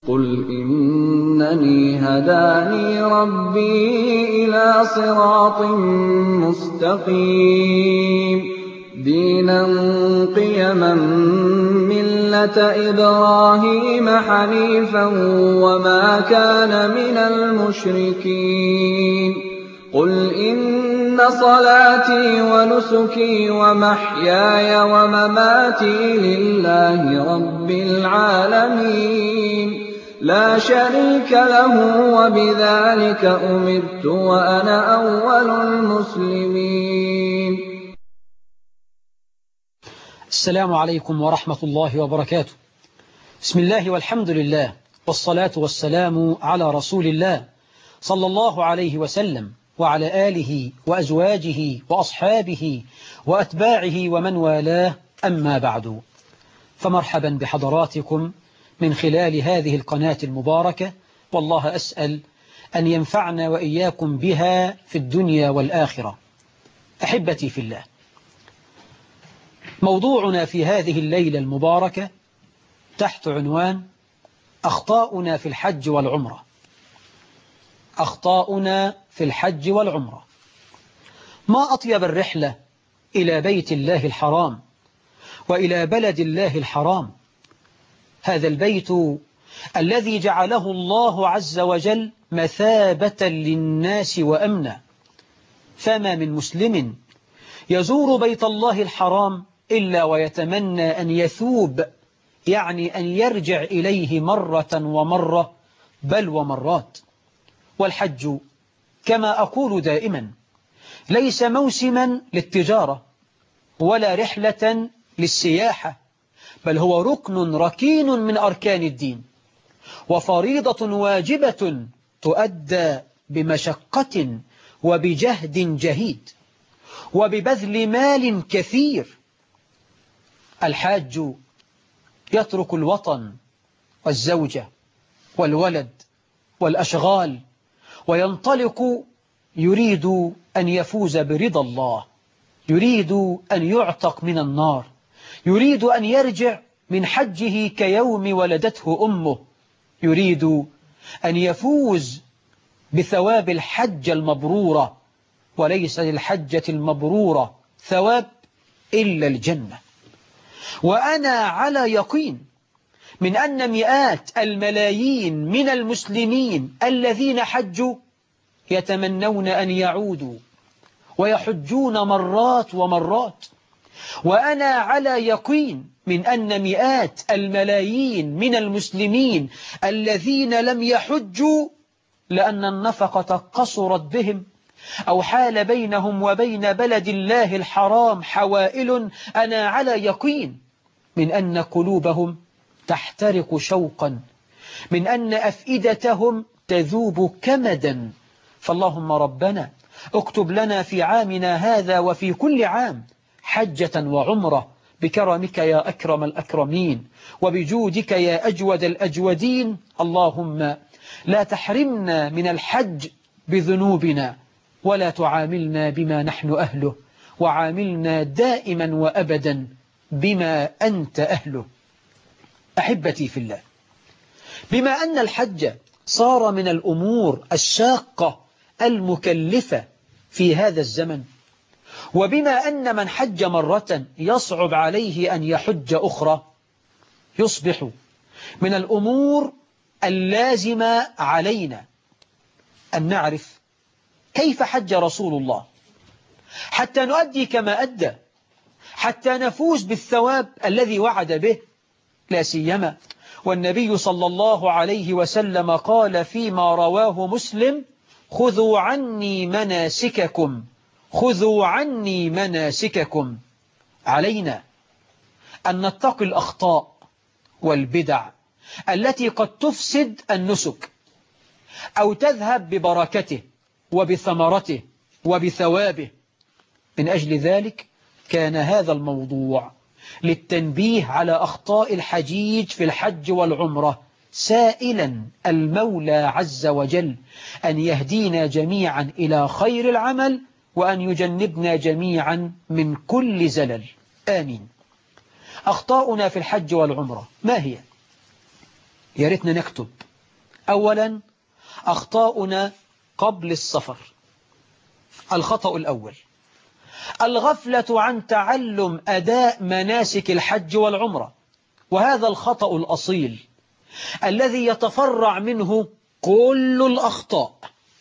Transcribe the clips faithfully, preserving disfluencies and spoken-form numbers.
قُلْ إِنَّنِي هَدَانِي رَبِّي إِلَىٰ صِرَاطٍ مُّسْتَقِيمٍ دِينًا قِيَمًا مِّلَّةَ إِبْرَاهِيمَ حَنِيفًا وَمَا كَانَ مِنَ الْمُشْرِكِينَ قُلْ إِنَّ صَلَاتِي وَنُسُكِي وَمَحْيَايَ وَمَمَاتِي لِلَّهِ رَبِّ الْعَالَمِينَ لَا شَرِيكَ لَهُ وَبِذَٰلِكَ أُمِرْتُ وَأَنَا أَوَّلُ الْمُسْلِمِينَ. السلام عليكم ورحمة الله وبركاته. بسم الله والحمد لله والصلاة والسلام على رسول الله صلى الله عليه وسلم وعلى آله وأزواجه وأصحابه وأتباعه ومن والاه، أما بعد، فمرحبا بحضراتكم من خلال هذه القناة المباركة، والله أسأل أن ينفعنا وإياكم بها في الدنيا والآخرة. أحبتي في الله، موضوعنا في هذه الليلة المباركة تحت عنوان أخطاؤنا في الحج والعمرة. أخطاؤنا في الحج والعمرة. ما أطيب الرحلة إلى بيت الله الحرام وإلى بلد الله الحرام، هذا البيت الذي جعله الله عز وجل مثابة للناس وأمنا. فما من مسلم يزور بيت الله الحرام إلا ويتمنى أن يثوب، يعني أن يرجع إليه مرة ومرة بل ومرات. والحج كما أقول دائما ليس موسما للتجارة ولا رحلة للسياحة، بل هو ركن ركين من أركان الدين، وفريضة واجبة تؤدى بمشقة وبجهد جهيد وببذل مال كثير. الحاج يترك الوطن والزوجة والولد والأشغال وينطلق، يريد أن يفوز برضا الله، يريد أن يعتق من النار، يريد أن يرجع من حجه كيوم ولدته أمه، يريد أن يفوز بثواب الحجة المبرورة، وليس للحجة المبرورة ثواب إلا الجنة. وأنا على يقين من أن مئات الملايين من المسلمين الذين حجوا يتمنون أن يعودوا ويحجون مرات ومرات. وأنا على يقين من أن مئات الملايين من المسلمين الذين لم يحجوا لأن النفقة قصرت بهم أو حال بينهم وبين بلد الله الحرام حوائل، أنا على يقين من أن قلوبهم تحترق شوقا، من أن أفئدتهم تذوب كمدا. فاللهم ربنا اكتب لنا في عامنا هذا وفي كل عام حجة وعمرة بكرمك يا أكرم الأكرمين وبجودك يا أجود الأجودين. اللهم لا تحرمنا من الحج بذنوبنا ولا تعاملنا بما نحن أهله، وعاملنا دائما وأبدا بما أنت أهله. أحبتي في الله، بما أن الحج صار من الأمور الشاقة المكلفة في هذا الزمن، وبما أن من حج مرة يصعب عليه أن يحج أخرى، يصبح من الأمور اللازمة علينا أن نعرف كيف حج رسول الله حتى نؤدي كما أدى، حتى نفوز بالثواب الذي وعد به. لا سيما والنبي صلى الله عليه وسلم قال فيما رواه مسلم: خذوا عني مناسككم، خذوا عني مناسككم. علينا أن نتقي الأخطاء والبدع التي قد تفسد النسك أو تذهب ببركته وبثمرته وبثوابه. من أجل ذلك كان هذا الموضوع للتنبيه على أخطاء الحجيج في الحج والعمرة، سائلا المولى عز وجل أن يهدينا جميعا إلى خير العمل وأن يجنبنا جميعا من كل زلل، آمين. أخطاؤنا في الحج والعمرة ما هي؟ يا ريتنا نكتب. أولا أخطاؤنا قبل السفر. الخطأ الأول الغفلة عن تعلم أداء مناسك الحج والعمرة، وهذا الخطأ الأصيل الذي يتفرع منه كل الأخطاء.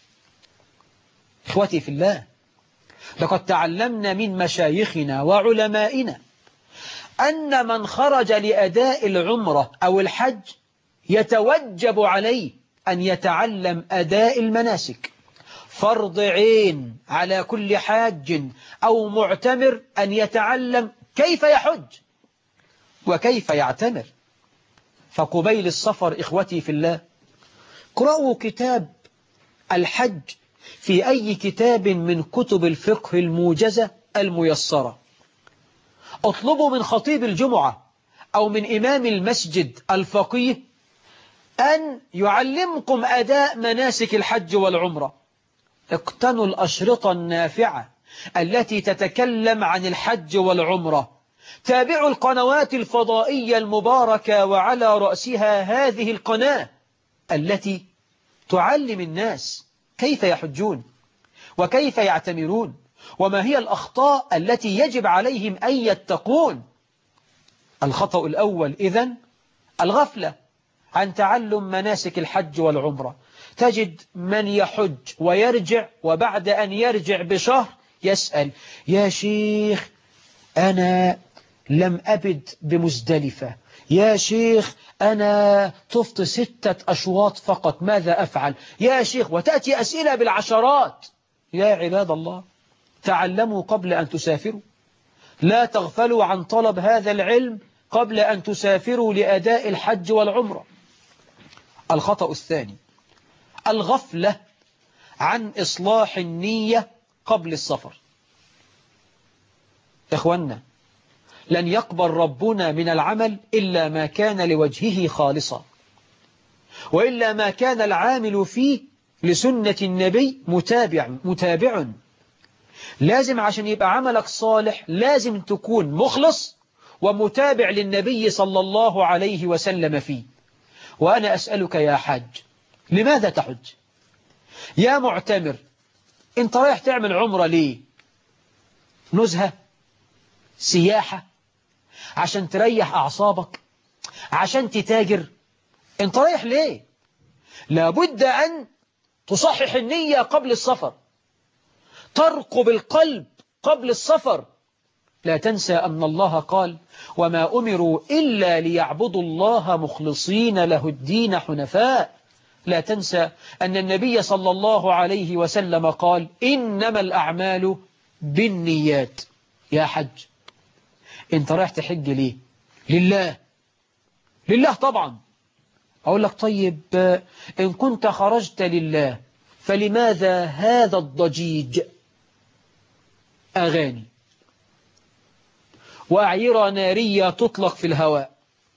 إخوتي في الله، لقد تعلمنا من مشايخنا وعلمائنا أن من خرج لأداء العمرة أو الحج يتوجب عليه أن يتعلم أداء المناسك. فرض عين على كل حاج أو معتمر أن يتعلم كيف يحج وكيف يعتمر. فقبيل السفر إخوتي في الله اقرأوا كتاب الحج في أي كتاب من كتب الفقه الموجزة الميسرة. اطلبوا من خطيب الجمعة أو من إمام المسجد الفقيه أن يعلمكم أداء مناسك الحج والعمرة. اقتنوا الأشرطة النافعة التي تتكلم عن الحج والعمرة. تابعوا القنوات الفضائية المباركة وعلى رأسها هذه القناة التي تعلم الناس كيف يحجون وكيف يعتمرون وما هي الأخطاء التي يجب عليهم أن يتقون. الخطأ الأول إذن الغفلة عن تعلم مناسك الحج والعمرة. تجد من يحج ويرجع وبعد أن يرجع بشهر يسأل: يا شيخ أنا لم أبد بمزدلفة، يا شيخ أنا طفت ستة أشواط فقط، ماذا أفعل يا شيخ؟ وتأتي أسئلة بالعشرات. يا عباد الله، تعلموا قبل أن تسافروا، لا تغفلوا عن طلب هذا العلم قبل أن تسافروا لأداء الحج والعمرة. الخطأ الثاني الغفلة عن إصلاح النية قبل السفر. إخوانا، لن يقبل ربنا من العمل إلا ما كان لوجهه خالصا، وإلا ما كان العامل فيه لسنة النبي متابع متابع. لازم عشان يبقى عملك صالح لازم تكون مخلص ومتابع للنبي صلى الله عليه وسلم فيه. وأنا أسألك يا حاج، لماذا تحج؟ يا معتمر، انت رايح تعمل عمرة ليه؟ نزهة؟ سياحة؟ عشان تريح أعصابك؟ عشان تتاجر؟ انت رايح ليه؟ لابد أن تصحح النية قبل السفر، ترقب القلب قبل السفر. لا تنسى أن الله قال: وما أمروا إلا ليعبدوا الله مخلصين له الدين حنفاء. لا تنسى أن النبي صلى الله عليه وسلم قال: إنما الأعمال بالنيات. يا حج، انت رايح تحج ليه؟ لله، لله طبعا. أقول لك طيب، إن كنت خرجت لله فلماذا هذا الضجيج؟ أغاني وأعيرة نارية تطلق في الهواء،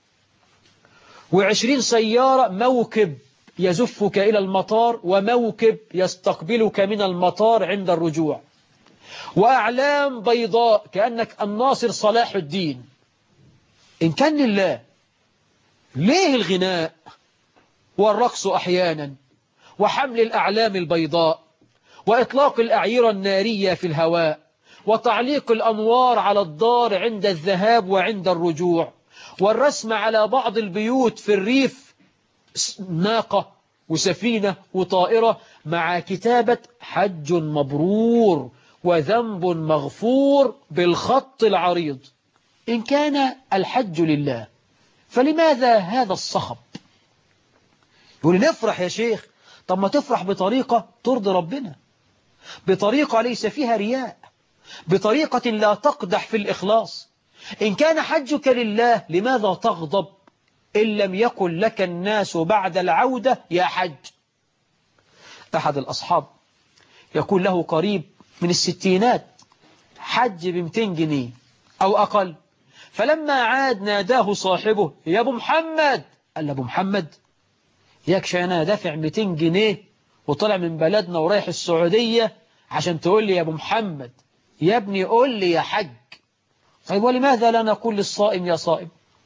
وعشرين سيارة، موكب يزفك إلى المطار وموكب يستقبلك من المطار عند الرجوع، وأعلام بيضاء كأنك الناصر صلاح الدين. إن كان لله، ليه الغناء والرقص أحيانا وحمل الأعلام البيضاء وإطلاق الأعيرة النارية في الهواء وتعليق الأنوار على الدار عند الذهاب وعند الرجوع والرسم على بعض البيوت في الريف ناقة وسفينة وطائرة مع كتابة حج مبرور وذنب مغفور بالخط العريض؟ إن كان الحج لله فلماذا هذا الصخب؟ يقول نفرح يا شيخ. طب ما تفرح بطريقة ترضي ربنا، بطريقة ليس فيها رياء، بطريقة لا تقدح في الإخلاص. إن كان حجك لله لماذا تغضب إن لم يكن لك الناس بعد العودة يا حج؟ أحد الأصحاب يقول له قريب من الستينات حج بمتين جنيه أو أقل، فلما عاد ناداه صاحبه: يا أبو محمد. قال له: أبو محمد ياكش أنا دافع متين جنيه وطلع من بلدنا ورايح السعودية عشان تقول لي يا أبو محمد؟ يا ابني قول لي يا حج. طيب ولماذا لا نقول للصائم يا صائم؟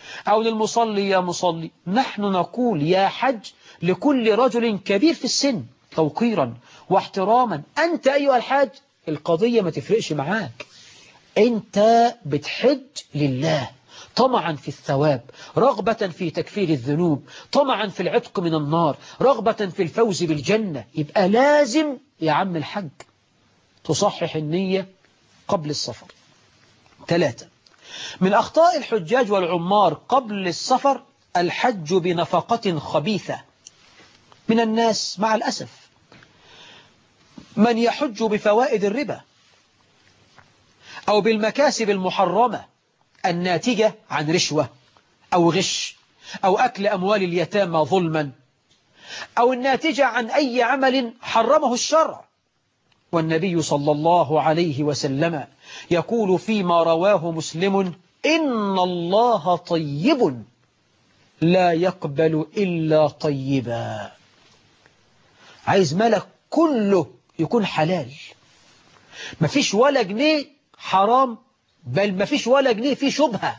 أو للمصلي يا مصلي، نحن نقول يا حج لكل رجل كبير في السن توقيرا واحتراما. أنت أيها الحاج القضية ما تفرقش معاك، أنت بتحج لله طمعا في الثواب، رغبة في تكفير الذنوب، طمعا في العتق من النار، رغبة في الفوز بالجنة. يبقى لازم يا عم الحج تصحح النية قبل السفر. ثلاثة، من أخطاء الحجاج والعمار قبل السفر الحج بنفقة خبيثة. من الناس مع الأسف من يحج بفوائد الربا أو بالمكاسب المحرمة الناتجة عن رشوة أو غش أو أكل أموال اليتامى ظلما، أو الناتجة عن أي عمل حرمه الشرع. والنبي صلى الله عليه وسلم يقول فيما رواه مسلم: إن الله طيب لا يقبل إلا طيبا. عايز مالك كله يكون حلال، مفيش ولا جنيه حرام، بل مفيش ولا جنيه فيه شبهة.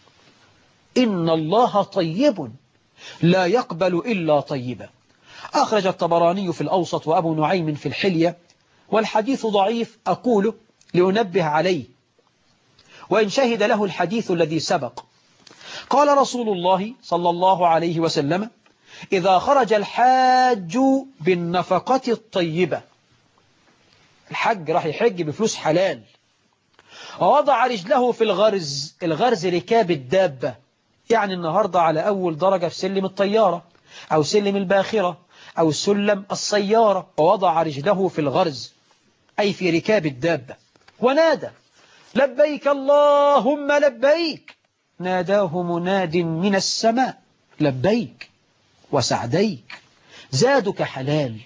إن الله طيب لا يقبل إلا طيبا. أخرج الطبراني في الأوسط وأبو نعيم في الحلية، والحديث ضعيف أقوله لأنبه عليه، وإن شهد له الحديث الذي سبق. قال رسول الله صلى الله عليه وسلم: إذا خرج الحاج بالنفقة الطيبة، الحج راح يحج بفلوس حلال، ووضع رجله في الغرز، الغرز ركاب الدابة، يعني النهاردة على أول درجة في سلم الطيارة أو سلم الباخرة أو سلم السيارة، ووضع رجله في الغرز أي في ركاب الدابة، ونادى: لبيك اللهم لبيك. ناداه مناد من السماء: لبيك وسعديك، زادك حلال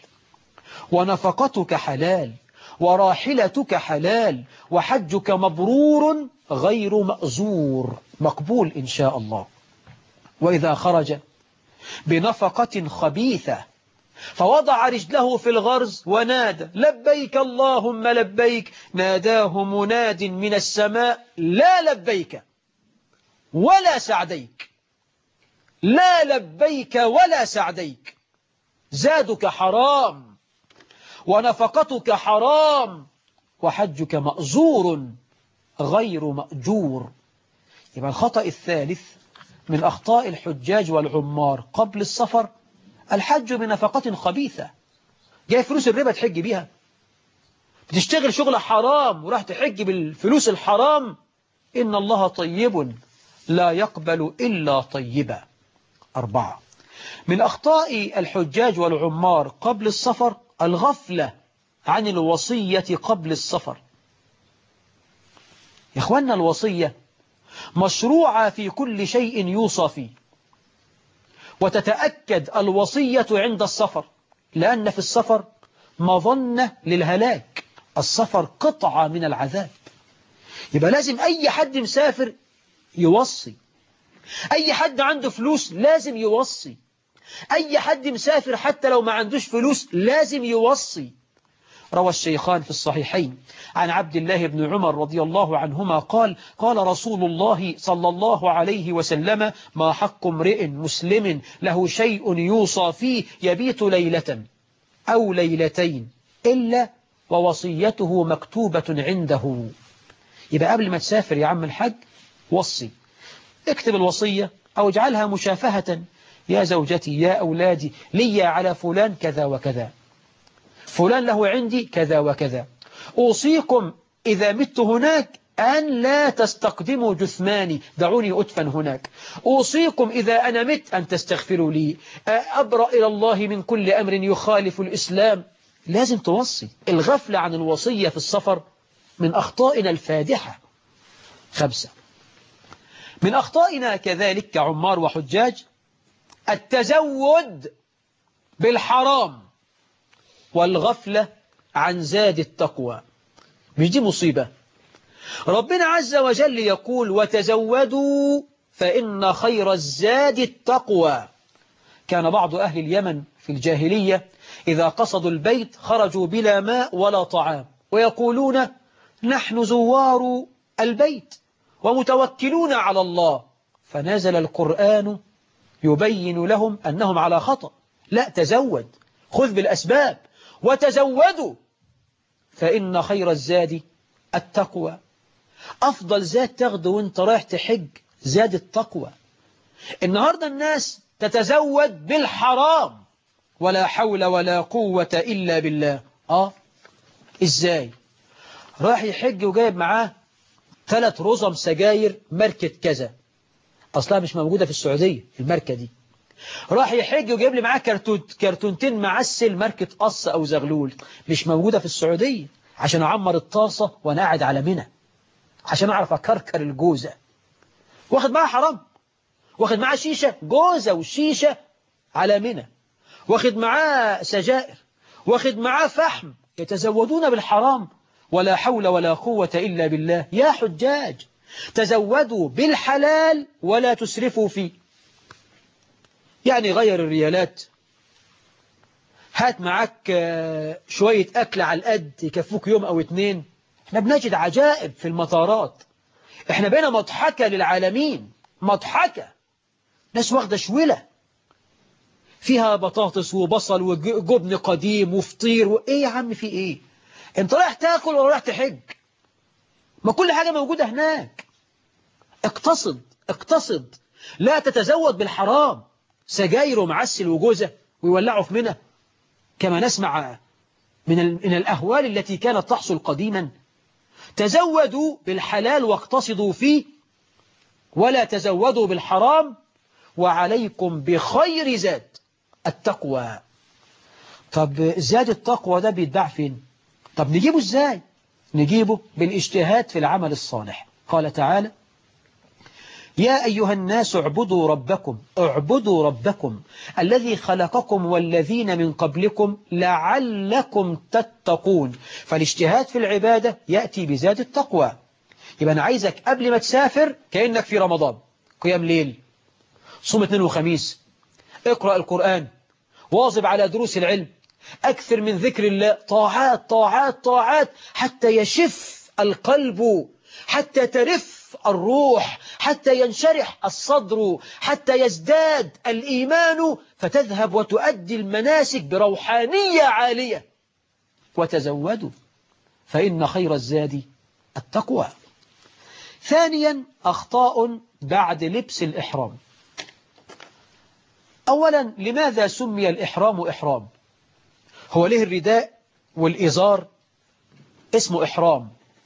ونفقتك حلال وراحلتك حلال وحجك مبرور غير مأزور، مقبول إن شاء الله. وإذا خرج بنفقة خبيثة فوضع رجله في الغرز ونادى: لبيك اللهم لبيك. ناداه مناد من السماء: لا لبيك ولا سعديك، لا لبيك ولا سعديك، زادك حرام ونفقتك حرام وحجك مأزور غير مأجور. يبقى الخطأ الثالث من أخطاء الحجاج والعمار قبل السفر الحج بنفقة خبيثة. جاي فلوس الربا تحج بيها، بتشتغل شغل حرام وراح تحج بالفلوس الحرام. إن الله طيب لا يقبل إلا طيبا. أربعة، من أخطاء الحجاج والعمار قبل السفر الغفلة عن الوصية قبل السفر. يا إخوانا، الوصية مشروعة في كل شيء يوصى فيه، وتتأكد الوصية عند السفر، لأن في السفر مظنة للهلاك، السفر قطعة من العذاب. يبقى لازم أي حد مسافر يوصي، أي حد عنده فلوس لازم يوصي، أي حد مسافر حتى لو ما عندوش فلوس لازم يوصي. روى الشيخان في الصحيحين عن عبد الله بن عمر رضي الله عنهما قال: قال رسول الله صلى الله عليه وسلم: ما حق امرئ مسلم له شيء يوصى فيه يبيت ليلة أو ليلتين إلا ووصيته مكتوبة عنده. يبقى قبل ما تسافر يا عم الحج وصي، اكتب الوصية أو اجعلها مشافهة: يا زوجتي، يا أولادي، لي على فلان كذا وكذا، فلان له عندي كذا وكذا، أوصيكم إذا مت هناك أن لا تستقدموا جثماني، دعوني أدفن هناك. أوصيكم إذا أنا مت أن تستغفروا لي، أبرأ إلى الله من كل أمر يخالف الإسلام. لازم توصي. الغفلة عن الوصية في السفر من أخطائنا الفادحة. خمسة، من أخطائنا كذلك كعمار وحجاج التزود بالحرام والغفلة عن زاد التقوى. مش دي مصيبة؟ ربنا عز وجل يقول: وتزودوا فإن خير الزاد التقوى. كان بعض أهل اليمن في الجاهلية إذا قصدوا البيت خرجوا بلا ماء ولا طعام، ويقولون: نحن زوار البيت ومتوكلون على الله، فنزل القرآن يبين لهم أنهم على خطأ. لا، تزود، خذ بالأسباب وتزودوا فإن خير الزاد التقوى. أفضل زاد تاخده وانت رايح تحج زاد التقوى. النهاردة الناس تتزود بالحرام، ولا حول ولا قوة إلا بالله. آه إزاي؟ راح يحج وجايب معاه ثلاث رزم سجاير ماركة كذا، أصلها مش موجودة في السعودية الماركة دي. راح يحج وجايب لي معاه كرتون كرتونتين معسل ماركة قص أو زغلول، مش موجودة في السعودية، عشان أعمر الطاسة وأنا قاعد على منى، عشان أعرف أكركر الجوزة. واخد معاه حرام، واخد معاه شيشة، جوزة وشيشة على منى، واخد معاه سجائر، واخد معاه فحم. يتزودون بالحرام، ولا حول ولا قوة إلا بالله. يا حجاج تزودوا بالحلال ولا تسرفوا فيه. يعني غير الريالات، هات معاك شوية أكل على القد يكفوك يوم أو اتنين. احنا بنجد عجائب في المطارات، احنا بينا مضحكة للعالمين، مضحكة. ناس واخدة شولة فيها بطاطس وبصل وجبن قديم وفطير و... ايه يا عم في ايه؟ انت رايح تاكل ولا رايح تحج؟ ما كل حاجة موجودة هناك. اقتصد اقتصد، لا تتزود بالحرام، سجاير ومعسل وجوزة ويولعوا في منى، كما نسمع من من الأهوال التي كانت تحصل قديما. تزودوا بالحلال واقتصدوا فيه، ولا تزودوا بالحرام، وعليكم بخير زاد التقوى. طب زاد التقوى ده بيتباع فين؟ طب نجيبه ازاي؟ نجيبه بالاجتهاد في العمل الصالح. قال تعالى: يا أيها الناس اعبدوا ربكم اعبدوا ربكم الذي خلقكم والذين من قبلكم لعلكم تتقون. فالاجتهاد في العبادة يأتي بزاد التقوى. يبقى أنا عايزك قبل ما تسافر كأنك في رمضان، قيام ليل، صوم اثنين وخميس، اقرأ القرآن، واظب على دروس العلم، أكثر من ذكر الله، طاعات طاعات طاعات، حتى يشف القلب، حتى ترف الروح، حتى ينشرح الصدر، حتى يزداد الإيمان، فتذهب وتؤدي المناسك بروحانية عالية. وتزودوا فإن خير الزاد التقوى. ثانيا، أخطاء بعد لبس الإحرام. أولا، لماذا سمي الإحرام إحرام؟ هو ليه الرداء والإزار اسمه إحرام؟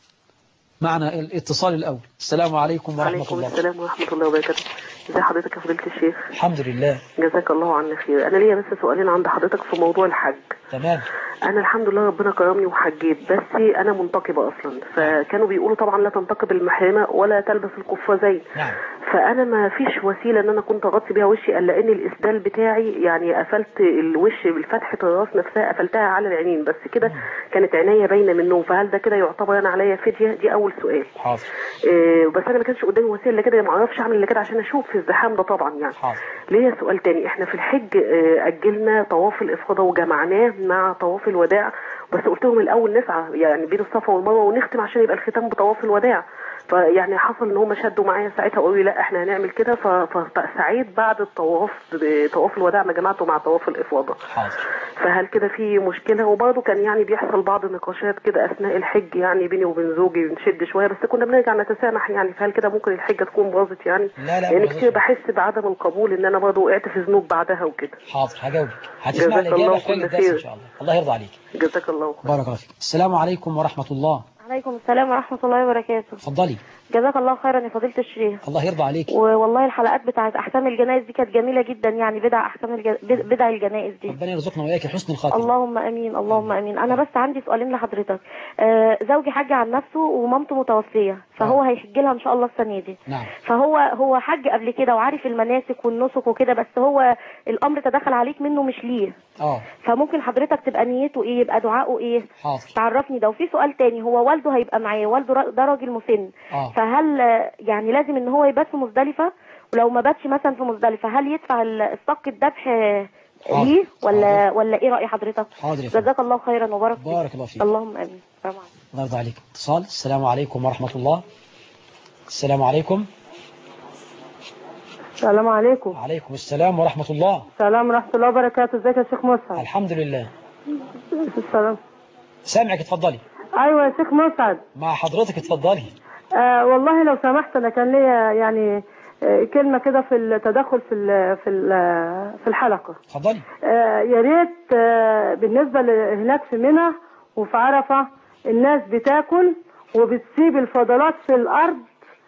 معنا الاتصال الأول. السلام عليكم ورحمة عليكم الله. السلام ورحمة الله وبركاته. ازي حضرتك يا فضيلة الشيخ؟ الحمد لله. جزاك الله عنا خير. أنا ليا بس سؤالين عند حضرتك في موضوع الحج. تمام. أنا الحمد لله ربنا كرمني وحجيت، بس أنا منتقبة أصلا، فكانوا بيقولوا طبعا لا تنتقب المحرمة ولا تلبس القفازين. نعم. فأنا ما فيش وسيلة إن أنا كنت أغطي بيها وشي إلا إن الإسدال بتاعي، يعني قفلت الوش بالفتحة الراس نفسها، قفلتها على العينين بس كده، كانت عينيا باينة من النوم. فهل ده كده يعتبر أنا عليا فدية؟ دي أول سؤال. حاضر. إيه بس أنا ما كانش قدامي وسيلة إلا كده، ما أعرفش أعمل إلا كده عشان أشوف في الزحام ده طبعا يعني. حاضر. ليا سؤال تاني. إحنا في الحج إيه أجلنا طواف الإفاضة وجمعناه مع طواف الوداع، بس قلت لهم الأول نسعى يعني بين الصفا والمروة ونختم عشان يبقى الختام بطواف الوداع. فيعني حصل ان هم شدوا معايا ساعتها وقالوا لي لا احنا هنعمل كده، فسعيت بعد الطواف طواف الوداع ما جمعته مع طواف الافاضه. حاضر. فهل كده في مشكله؟ وبرضه كان يعني بيحصل بعض النقاشات كده اثناء الحج يعني بيني وبين زوجي، بنشد شويه بس كنا بنرجع نتسامح يعني. فهل كده ممكن الحجه تكون باظت يعني؟ لا لا، يعني كتير بحس بعدم القبول ان انا برضه وقعت في ذنوب بعدها وكده. حاضر هجاوبك، هتسمع الإجابة خلال الدرس إن شاء الله. الله يرضى عليك. جزاك الله خير. بارك الله فيك. السلام عليكم ورحمة الله. عليكم السلام ورحمة الله وبركاته. اتفضلي. جزاك الله خيرا يا فضيلة الشيخ. الله يرضى عليك. والله الحلقات بتاعت أحكام الجنائز دي كانت جميلة جدا، يعني بدع أحكام الج... بدع الجنائز دي. ربنا يرزقنا وإياك حسن الخاتمة. اللهم أمين اللهم أمين. أنا بس عندي سؤالين لحضرتك. آه زوجي حج عن نفسه ومامته متوفية، فهو آه. هيحج لها إن شاء الله السنة دي. نعم. فهو هو حج قبل كده وعارف المناسك والنسك وكده، بس هو الأمر تدخل عليك منه مش ليه. اه فممكن حضرتك تبقى نيته إيه، يبقى دعائه إيه؟ حاضر. تعرفني ده. وفي سؤال تاني، هو والده هيبقى معاه، والده ده راجل مسن. اه فهل يعني لازم ان هو يبات في مزدلفة؟ ولو ما باتش مثلا في مزدلفة هل يدفع الصك الذبح ليه ولا حاضر. ولا ايه رأي حضرتك؟ حاضر يا فندم. جزاك الله خيرا وبارك فيك. بارك الله فيك. اللهم امين. السلام عليكم. الله يرضى عليك. اتصال. السلام عليكم ورحمة الله. السلام عليكم. السلام عليكم. وعليكم السلام ورحمة الله. السلام ورحمة الله وبركاته. ازيك يا شيخ مسعد؟ الحمد لله. السلام. سامعك، اتفضلي. ايوه يا شيخ مسعد. مع حضرتك، اتفضلي. آه والله لو سمحت، انا كان ليا يعني آه كلمة كده في التدخل في ال في ال في الحلقة. اتفضلي. آه يا ريت آه بالنسبة هناك في منى وفي عرفة الناس بتاكل وبتسيب الفضلات في الارض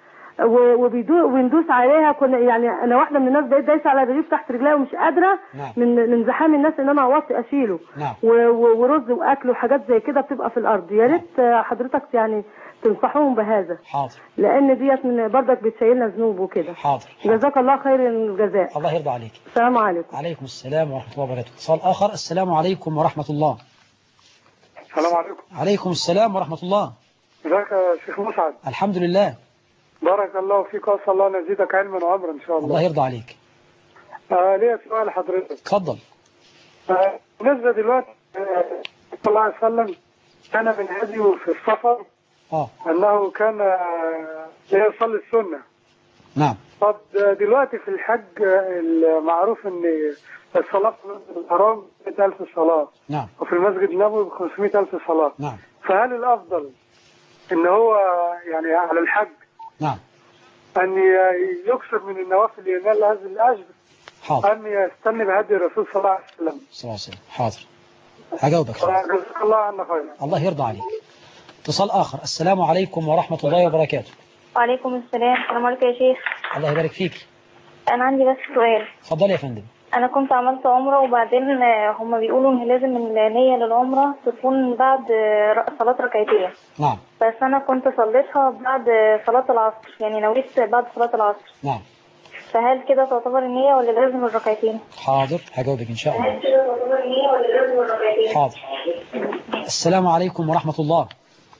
وبندوس عليها. كنا يعني انا واحده من الناس بقيت دايسه على رغيف تحت رجليا ومش قادره. نعم. من من زحام الناس ان انا اوطي اشيله. نعم. ورز واكل وحاجات زي كده بتبقى في الارض. يا ريت حضرتك يعني تنصحوهم بهذا. حاضر. لان ديت من برضك بتشيلنا ذنوب وكده. حاضر. جزاك الله خير الجزاء. الله يرضى عليك. السلام عليكم. عليكم السلام ورحمه الله وبركاته. اتصال اخر. السلام عليكم ورحمه الله. السلام عليكم. عليكم السلام ورحمه الله. ازيك يا شيخ مسعد؟ الحمد لله. بارك الله فيك واسال الله ان يزيدك علما وعمرا ان شاء الله. الله يرضى عليك. آه ليا سؤال لحضرتك. اتفضل. آه بالنسبه دلوقتي آه صلى الله عليه وسلم كان من هديه في السفر اه انه كان آه يصلي السنه. نعم. طب دلوقتي في الحج المعروف ان الصلاه في المسجد الحرام مئة ألف صلاه. نعم. وفي المسجد النبوي ب خمسمئة ألف صلاه. نعم. فهل الافضل ان هو يعني على الحج نعم أن يكثر من النوافل لينال هذا الأجر؟ حاضر. أن يستنى بهدي الرسول صلى الله عليه وسلم. صلى الله عليه وسلم. حاضر. هجاوبك. جزاك الله عنا خيرا. الله يرضى عليك. اتصال آخر. السلام عليكم ورحمة الله وبركاته. وعليكم السلام. السلام عليكم يا شيخ. الله يبارك فيك. أنا عندي بس سؤال. اتفضلي يا فندم. أنا كنت عملت عمرة وبعدين هم بيقولوا إن لازم النية للعمرة تكون بعد صلاة ركعتين. نعم. بس أنا كنت صليتها بعد صلاة العصر، يعني نويت بعد صلاة العصر. نعم. فهل كده تعتبر النية ولا لازم الركعتين؟ حاضر، هجاوبك إن شاء الله. هل كده تعتبر النية ولا لازم الركعتين؟ حاضر. السلام عليكم ورحمة الله.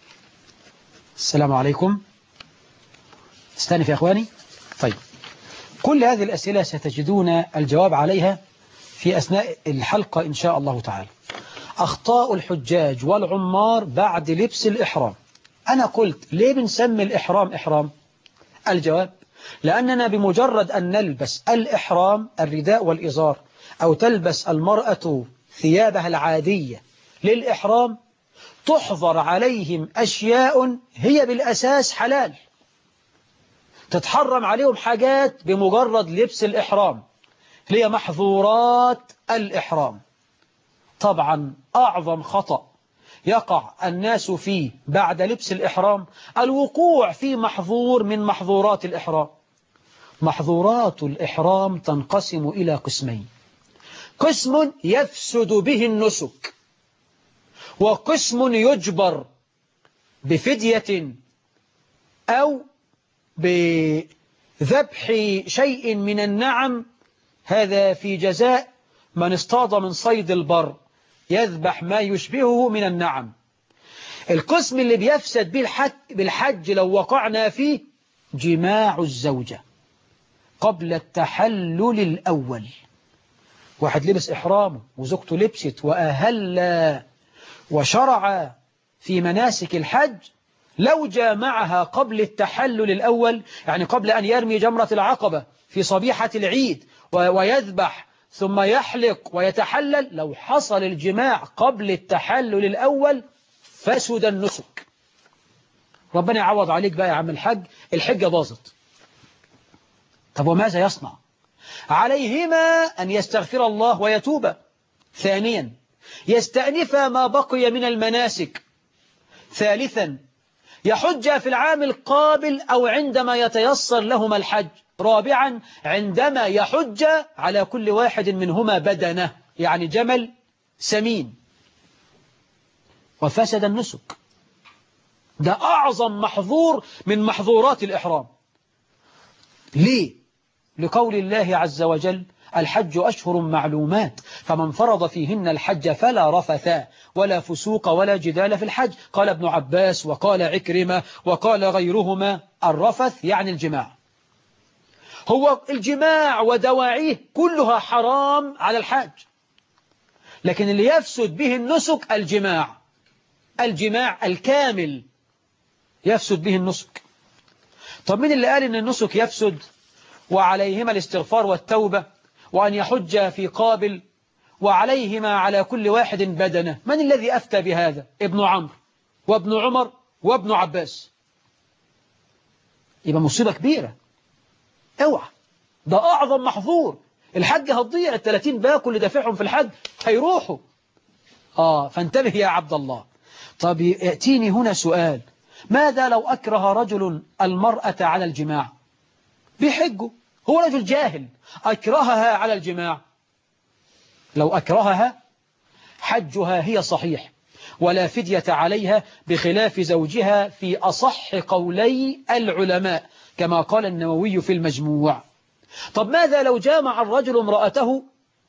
السلام عليكم. استنف يا إخواني. طيب، كل هذه الأسئلة ستجدون الجواب عليها في أثناء الحلقة إن شاء الله تعالى. أخطاء الحجاج والعمار بعد لبس الإحرام. أنا قلت ليه بنسمي الإحرام إحرام؟ الجواب: لأننا بمجرد أن نلبس الإحرام الرداء والإزار أو تلبس المرأة ثيابها العادية للإحرام تحظر عليهم أشياء هي بالأساس حلال، تتحرم عليهم حاجات بمجرد لبس الإحرام، هي محظورات الإحرام. طبعا أعظم خطأ يقع الناس فيه بعد لبس الإحرام الوقوع في محظور من محظورات الإحرام. محظورات الإحرام تنقسم إلى قسمين: قسم يفسد به النسك، وقسم يجبر بفدية أو بذبح شيء من النعم، هذا في جزاء من اصطاد من صيد البر يذبح ما يشبهه من النعم. القسم اللي بيفسد بالحج, بالحج لو وقعنا فيه جماع الزوجة قبل التحلل الأول. واحد لبس إحرامه وزوجته لبست وأهل وشرع في مناسك الحج، لو جامعها قبل التحلل الأول، يعني قبل أن يرمي جمرة العقبة في صبيحة العيد ويذبح ثم يحلق ويتحلل، لو حصل الجماع قبل التحلل الأول فسد النسك. ربنا يعوض عليك بقى يا عم الحج، الحجة باظت. طب وماذا يصنع؟ عليهما أن يستغفر الله ويتوب. ثانيا يستأنف ما بقي من المناسك. ثالثا يحج في العام القابل أو عندما يتيسر لهما الحج. رابعا عندما يحج على كل واحد منهما بدنه، يعني جمل سمين. وفسد النسك. ده أعظم محظور من محظورات الإحرام. ليه؟ لقول الله عز وجل: الحج أشهر معلومات فمن فرض فيهن الحج فلا رفث ولا فسوق ولا جدال في الحج. قال ابن عباس وقال عكرمة وقال غيرهما: الرفث يعني الجماع. هو الجماع ودواعيه كلها حرام على الحاج، لكن اللي يفسد به النسك الجماع، الجماع الكامل يفسد به النسك. طب مين اللي قال ان النسك يفسد وعليهما الاستغفار والتوبة، وأن يحج في قابل، وعليهما على كل واحد بدنه. من الذي أفتى بهذا؟ ابن عمرو وابن عمر وابن عباس. يبقى مصيبة كبيرة، اوعى، ده أعظم محظور. الحج هتضيع، الثلاثين باكو اللي دافعهم في الحج هيروحوا. آه فانتبه يا عبد الله. طب يأتيني هنا سؤال، ماذا لو أكره رجل المرأة على الجماع؟ بيحجه، هو رجل جاهل أكرهها على الجماع، لو أكرهها حجها هي صحيح ولا فدية عليها، بخلاف زوجها في أصح قولي العلماء كما قال النووي في المجموع. طب ماذا لو جامع الرجل امرأته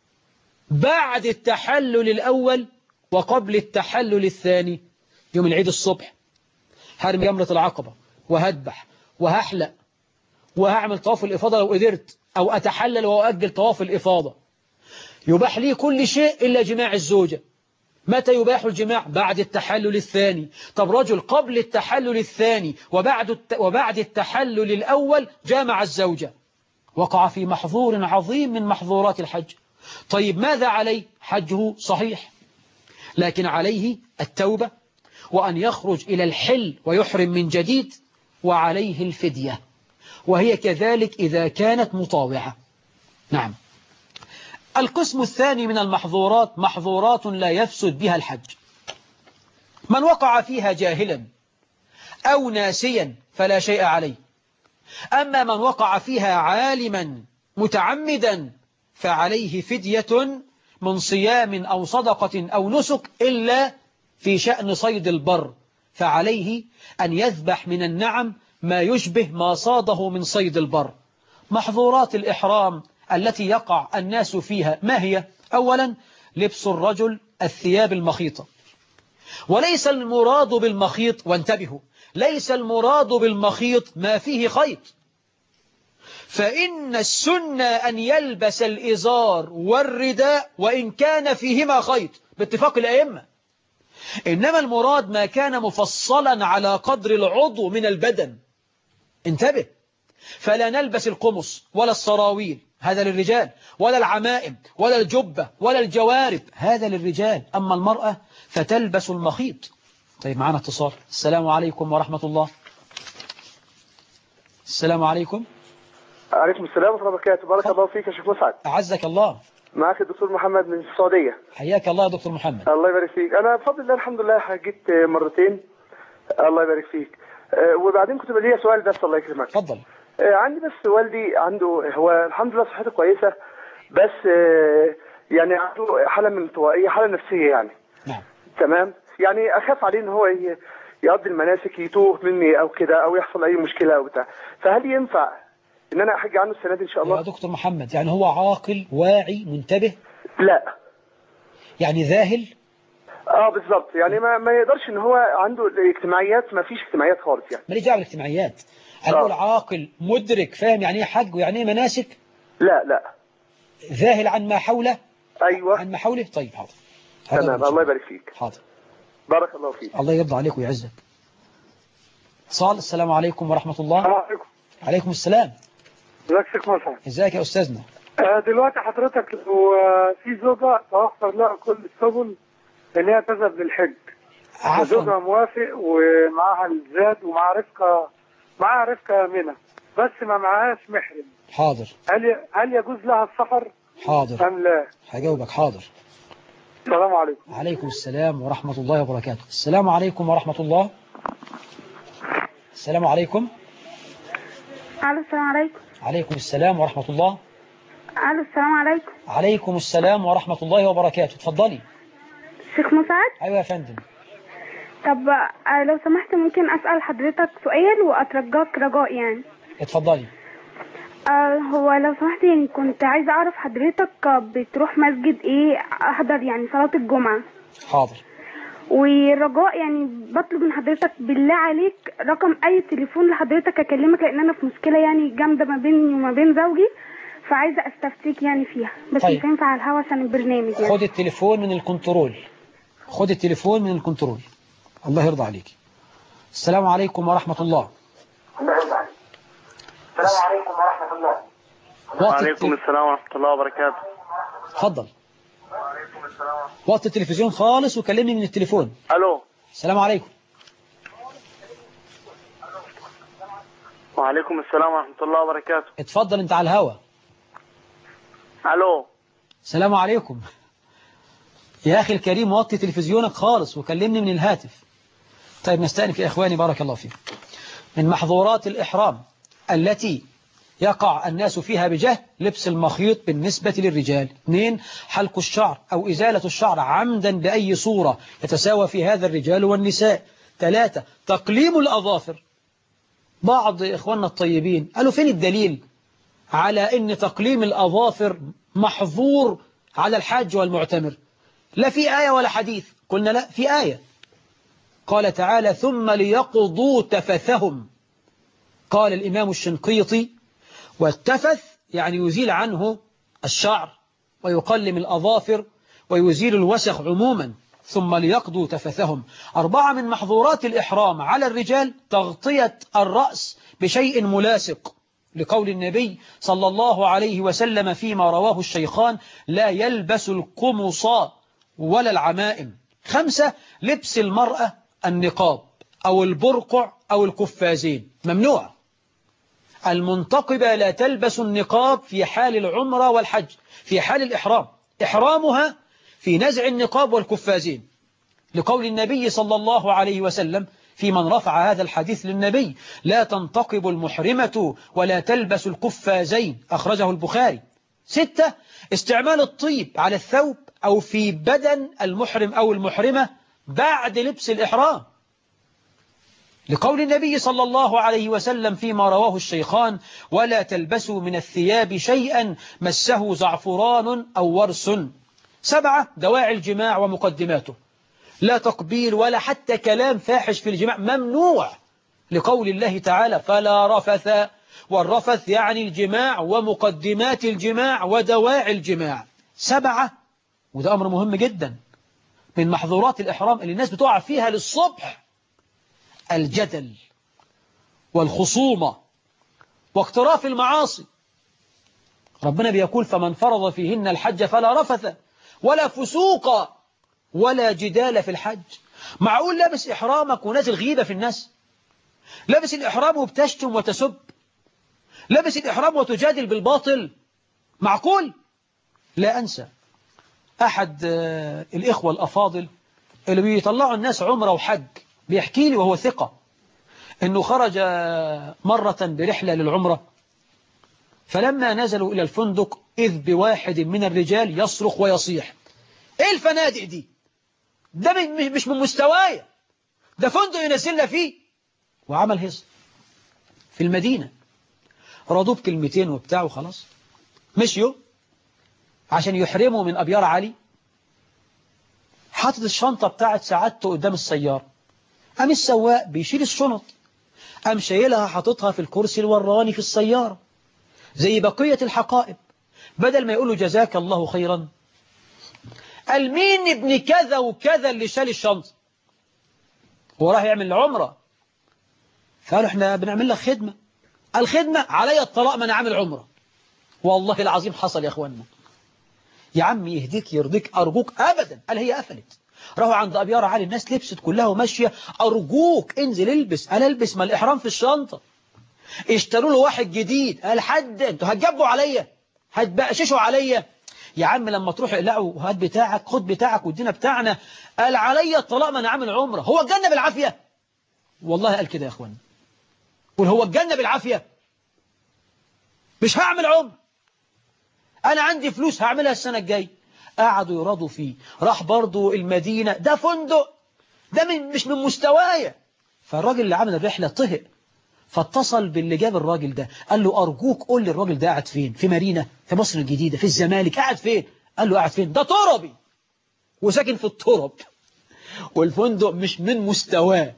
بعد التحلل الأول وقبل التحلل الثاني؟ يوم العيد الصبح هرمي جمرة العقبة وهذبح وهحلق وهعمل طواف الإفاضة لو قدرت، أو أتحلل وأؤجل طواف الإفاضة، يباح لي كل شيء إلا جماع الزوجة. متى يباح الجماع؟ بعد التحلل الثاني. طب رجل قبل التحلل الثاني وبعد وبعد التحلل الأول جامع الزوجة، وقع في محظور عظيم من محظورات الحج. طيب ماذا عليه؟ حجه صحيح، لكن عليه التوبة وأن يخرج إلى الحل ويحرم من جديد، وعليه الفدية، وهي كذلك إذا كانت مطاوعة. نعم. القسم الثاني من المحظورات محظورات لا يفسد بها الحج. من وقع فيها جاهلا أو ناسيا فلا شيء عليه، أما من وقع فيها عالما متعمدا فعليه فدية من صيام أو صدقة أو نسك، إلا في شأن صيد البر، فعليه أن يذبح من النعم ما يشبه ما صاده من صيد البر. محظورات الإحرام التي يقع الناس فيها ما هي؟ أولا لبس الرجل الثياب المخيطة، وليس المراد بالمخيط، وانتبهوا، ليس المراد بالمخيط ما فيه خيط، فإن السنة أن يلبس الإزار والرداء وإن كان فيهما خيط باتفاق الأئمة، إنما المراد ما كان مفصلا على قدر العضو من البدن. انتبه، فلا نلبس القمص ولا السراويل، هذا للرجال، ولا العمائم ولا الجبة ولا الجوارب، هذا للرجال. أما المرأة فتلبس المخيط. طيب معنا اتصال. السلام عليكم ورحمة الله. السلام عليكم. عليكم السلام ورحمة الله وبركاته. بارك الله فيك يا شيخ مسعد. أعزك الله. معك الدكتور محمد من السعودية. حياك الله يا دكتور محمد. الله يبارك فيك. أنا بفضل الله الحمد لله حجيت مرتين. الله يبارك فيك. وبعدين كنت بدي سؤال بس، الله يكرمك. اتفضل. عندي بس والدي عنده، هو الحمد لله صحته كويسة، بس يعني عنده حالة من انطوائية، حالة نفسية يعني. نعم. تمام. يعني أخاف عليه إن هو يقضي المناسك يتوه مني أو كده، أو يحصل أي مشكلة أو بتاع، فهل ينفع إن أنا أحج عنه السنة دي إن شاء الله؟ يا دكتور محمد، يعني هو عاقل واعي منتبه؟ لا. يعني ذاهل؟ اه بالظبط، يعني ما ما يقدرش ان هو عنده الاجتماعيات، ما فيش اجتماعيات خالص يعني. ماليش دعوه بالاجتماعيات. هل هو عاقل مدرك فاهم يعني ايه حج ويعني ايه مناسك؟ لا لا. ذاهل عن ما حوله؟ ايوه عن ما حوله. طيب حاضر. تمام، الله يبارك فيك. حاضر. بارك الله فيك. الله يرضى عليك ويعزك. صال. السلام عليكم ورحمة الله. السلام عليكم. عليكم السلام. ازيك يا شيخ مسعد؟ ازيك يا أستاذنا؟ آه دلوقتي حضرتك لو في زوجة توفر لها كل السبل ان هي تذهب للحج، زوجها موافق ومعها الزاد ومعها رفقة، معها رفقة منى، بس ما معهاش محرم. حاضر. هل هل يجوز لها السفر؟ حاضر. أم لا؟ هجاوبك. حاضر. السلام عليكم. عليكم السلام ورحمة الله وبركاته. السلام عليكم ورحمة الله. السلام عليكم. الو السلام عليكم. عليكم السلام ورحمة الله. الو السلام عليكم. عليكم السلام ورحمة الله وبركاته. اتفضلي. شيخ مسعد. ايوه يا فندم. طب لو سمحت ممكن اسال حضرتك سؤال واترجاك رجاء يعني. اتفضلي. آه هو لو سمحت يعني كنت عايزه اعرف حضرتك بتروح مسجد ايه احضر يعني صلاه الجمعه. حاضر. والرجاء يعني بطلب من حضرتك بالله عليك رقم اي تليفون لحضرتك اكلمك، لان انا في مشكله يعني جامده ما بيني وما بين زوجي، فعايزه استفتيك يعني فيها، بس طيب. مش هينفع على الهوا عشان البرنامج يعني. خد التليفون من الكنترول. خد التليفون من الكنترول. الله يرضى عليك. السلام عليكم ورحمة الله. الله يرضى عليك. السلام عليكم ورحمة الله. وعليكم السلام ورحمة الله وبركاته. اتفضل. وطي التلفزيون خالص وكلمني من التليفون. الو. السلام عليكم. وعليكم السلام ورحمة الله وبركاته. اتفضل انت على الهوا. الو. السلام عليكم. يا أخي الكريم وطي تلفزيونك خالص وكلمني من الهاتف. طيب نستأنف يا إخواني بارك الله فيكم. من محظورات الإحرام التي يقع الناس فيها بجهل لبس المخيط بالنسبة للرجال. اثنين حلق الشعر أو إزالة الشعر عمدا بأي صورة يتساوى في هذا الرجال والنساء. ثلاثة تقليم الأظافر. بعض إخواننا الطيبين قالوا فين الدليل على أن تقليم الأظافر محظور على الحاج والمعتمر؟ لا في آية ولا حديث. قلنا لا في آية، قال تعالى ثم ليقضوا تفثهم. قال الإمام الشنقيطي والتفث يعني يزيل عنه الشعر ويقلم الأظافر ويزيل الوسخ عموما. ثم ليقضوا تفثهم. أربعة من محظورات الإحرام على الرجال تغطية الرأس بشيء ملاصق لقول النبي صلى الله عليه وسلم فيما رواه الشيخان لا يلبس القمص ولا العمائم. خمسة لبس المرأة النقاب أو البرقع أو القفازين ممنوع. المنتقبة لا تلبس النقاب في حال العمرة والحج. في حال الإحرام إحرامها في نزع النقاب والقفازين لقول النبي صلى الله عليه وسلم في من رفع هذا الحديث للنبي لا تنتقب المحرمة ولا تلبس القفازين أخرجه البخاري. ستة استعمال الطيب على الثوب أو في بدن المحرم أو المحرمة بعد لبس الإحرام لقول النبي صلى الله عليه وسلم فيما رواه الشيخان ولا تلبسوا من الثياب شيئا مسه زعفران أو ورس. سبعة دواعي الجماع ومقدماته. لا تقبيل ولا حتى كلام فاحش في الجماع ممنوع لقول الله تعالى فلا رفث. والرفث يعني الجماع ومقدمات الجماع ودواعي الجماع. سبعة وده أمر مهم جدا من محظورات الإحرام اللي الناس بتقع فيها للصبح الجدل والخصومة واقتراف المعاصي. ربنا بيقول فمن فرض فيهن الحج فلا رفث ولا فسوق ولا جدال في الحج. معقول لابس إحرامك ونازل غيبة في الناس؟ لابس الإحرام وبتشتم وتسب؟ لابس الإحرام وتجادل بالباطل؟ معقول؟ لا أنسى أحد الإخوة الأفاضل اللي بيطلعوا الناس عمرة وحج بيحكي لي وهو ثقة أنه خرج مرة برحلة للعمرة فلما نزلوا إلى الفندق إذ بواحد من الرجال يصرخ ويصيح إيه الفنادق دي؟ ده مش من مستوايا، ده فندق ينزلنا فيه. وعمل هز في المدينة رضوا بكلمتين وبتاع وخلاص مشيوا عشان يحرموا من أبيار علي. حاطط الشنطة بتاعت سعادته قدام السيارة. قام السواق بيشيل الشنط قام شايلها حاططها في الكرسي الوراني في السيارة زي بقية الحقائب. بدل ما يقولوا جزاك الله خيرا قال مين ابن كذا وكذا اللي شال الشنطة؟ هو راح يعمل العمرة. فقالوا احنا بنعمل لك خدمة. الخدمة علي الطلاق ما انا عامل عمرة. والله العظيم حصل يا اخواننا. يا عم يهديك يرضيك أرجوك أبدا. قال هي قفلت. راحوا عند أبيار علي الناس لبست كلها وماشية. أرجوك انزل البس. قال البس ما الإحرام في الشنطة. اشتروا له واحد جديد. قال حد انتوا هتجبوا عليا هتبقششوا عليا. يا عم لما تروح اقلعوا هات بتاعك خد بتاعك وادينا بتاعنا. قال عليا الطلاق ما انا عامل عمرة. هو الجنة بالعافية؟ والله قال كده يا اخوان. قول هو الجنة بالعافية؟ مش هعمل عمر أنا عندي فلوس هعملها السنة الجاية. قعدوا يرادوا فيه. راح برضو المدينة ده فندق ده من مش من مستوايا. فالراجل اللي عمل الرحلة طهق فاتصل باللي جاب الراجل ده قال له أرجوك قول لي الراجل ده قاعد فين؟ في مارينا في مصر الجديدة في الزمالك قاعد فين؟ قال له قاعد فين؟ ده تربي وساكن في الترب والفندق مش من مستواه.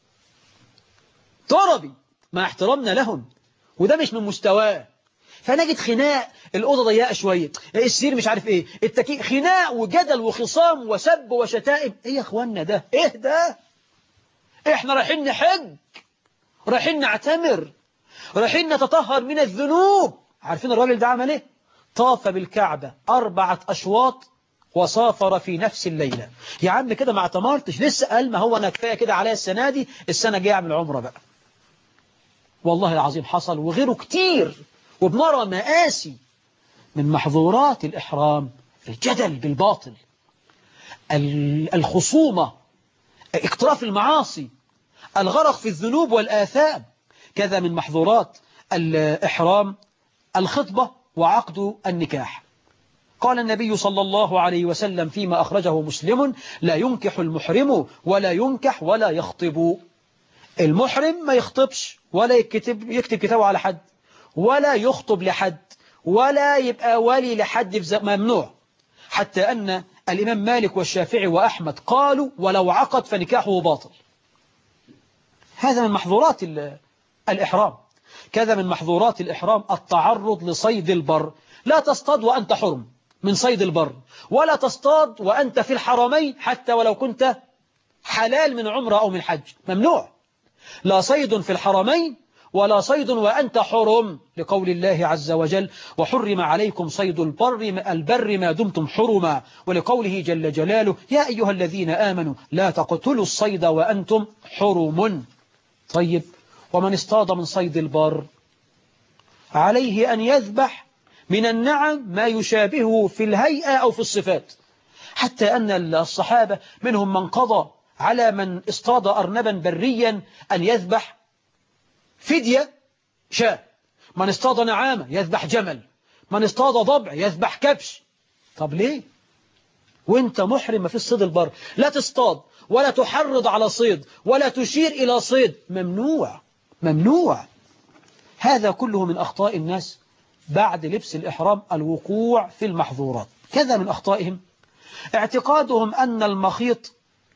تربي مع احترامنا لهم وده مش من مستواه. فنجد خناق الأوضة ضيقة شوية السرير مش عارف ايه التكييف خناق وجدل وخصام وسب وشتائم. ايه يا اخوانا ده ايه ده؟ احنا رايحين نحج رايحين نعتمر رايحين نتطهر من الذنوب عارفين الراجل ده عمل ايه؟ طاف بالكعبة أربعة أشواط وسافر في نفس الليلة. يا عم كده ما اعتمرتش لسه، قال ما هو أنا كفاية كده عليا السنة دي، السنة جاية أعمل عمرة بقى. والله العظيم حصل وغيره كتير، وبنرى مآسي من محظورات الإحرام: الجدل بالباطل، الخصومة، اقتراف المعاصي، الغرق في الذنوب والآثام. كذا من محظورات الإحرام الخطبة وعقد النكاح. قال النبي صلى الله عليه وسلم فيما أخرجه مسلم: لا ينكح المحرم ولا ينكح ولا يخطب. المحرم ما يخطبش ولا يكتب يكتب كتابه على حد، ولا يخطب لحد، ولا يبقى ولي لحد، في ممنوع. حتى أن الإمام مالك والشافعي وأحمد قالوا: ولو عقد فنكاحه باطل. هذا من محظورات الإحرام. كذا من محظورات الإحرام التعرض لصيد البر. لا تصطاد وأنت حرم من صيد البر، ولا تصطاد وأنت في الحرمين حتى ولو كنت حلال من عمرة أو من حج، ممنوع. لا صيد في الحرمين ولا صيد وأنت حرم، لقول الله عز وجل: وحرم عليكم صيد البر البر ما دمتم حرما، ولقوله جل جلاله: يا أيها الذين آمنوا لا تقتلوا الصيد وأنتم حرم. طيب، ومن اصطاد من صيد البر عليه أن يذبح من النعم ما يشابهه في الهيئة أو في الصفات، حتى أن الصحابة منهم من قضى على من اصطاد أرنبا بريا أن يذبح فدية شاة، من اصطاد نعامة يذبح جمل، من اصطاد ضبع يذبح كبش. طب ليه؟ وانت محرم في الصيد البر، لا تصطاد ولا تحرض على صيد ولا تشير إلى صيد، ممنوع ممنوع. هذا كله من أخطاء الناس بعد لبس الإحرام، الوقوع في المحظورات. كذا من أخطائهم اعتقادهم أن المخيط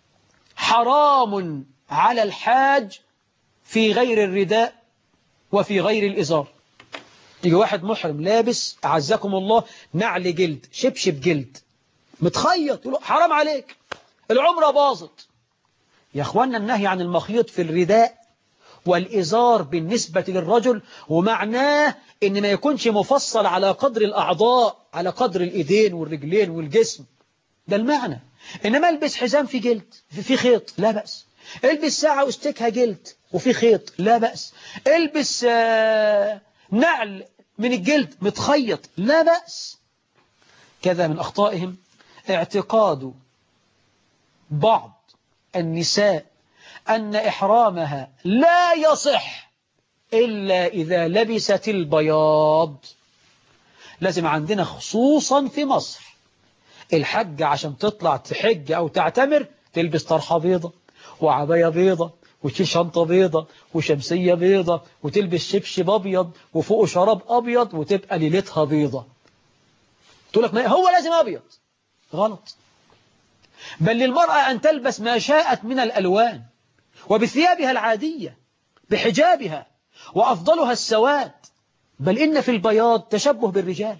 حرام على الحاج في غير الرداء وفي غير الإزار. يجي واحد محرم لابس أعزكم الله نعل جلد، شبشب جلد، متخيط، يقول حرام عليك، العمرة باظت. يا أخوانا، النهي عن المخيط في الرداء والإزار بالنسبة للرجل ومعناه إن ما يكونش مفصل على قدر الأعضاء، على قدر الإيدين والرجلين والجسم، ده المعنى. إنما البس حزام في جلد في خيط لا بأس، البس ساعة واستكها جلد وفي خيط لا بأس، البس آه نعل من الجلد متخيط لا بأس. كذا من أخطائهم اعتقاد بعض النساء أن إحرامها لا يصح إلا إذا لبست البياض. لازم عندنا خصوصا في مصر الحج عشان تطلع تحج أو تعتمر تلبس طرحة بيضة وعباية بيضة وتشيل شنطة بيضة وشمسية بيضة وتلبس شبشب أبيض وفوقه شراب أبيض وتبقى ليلتها بيضة. تقول لك هو لازم أبيض، غلط. بل للمرأة أن تلبس ما شاءت من الألوان وبثيابها العادية بحجابها، وأفضلها السواد، بل إن في البياض تشبه بالرجال،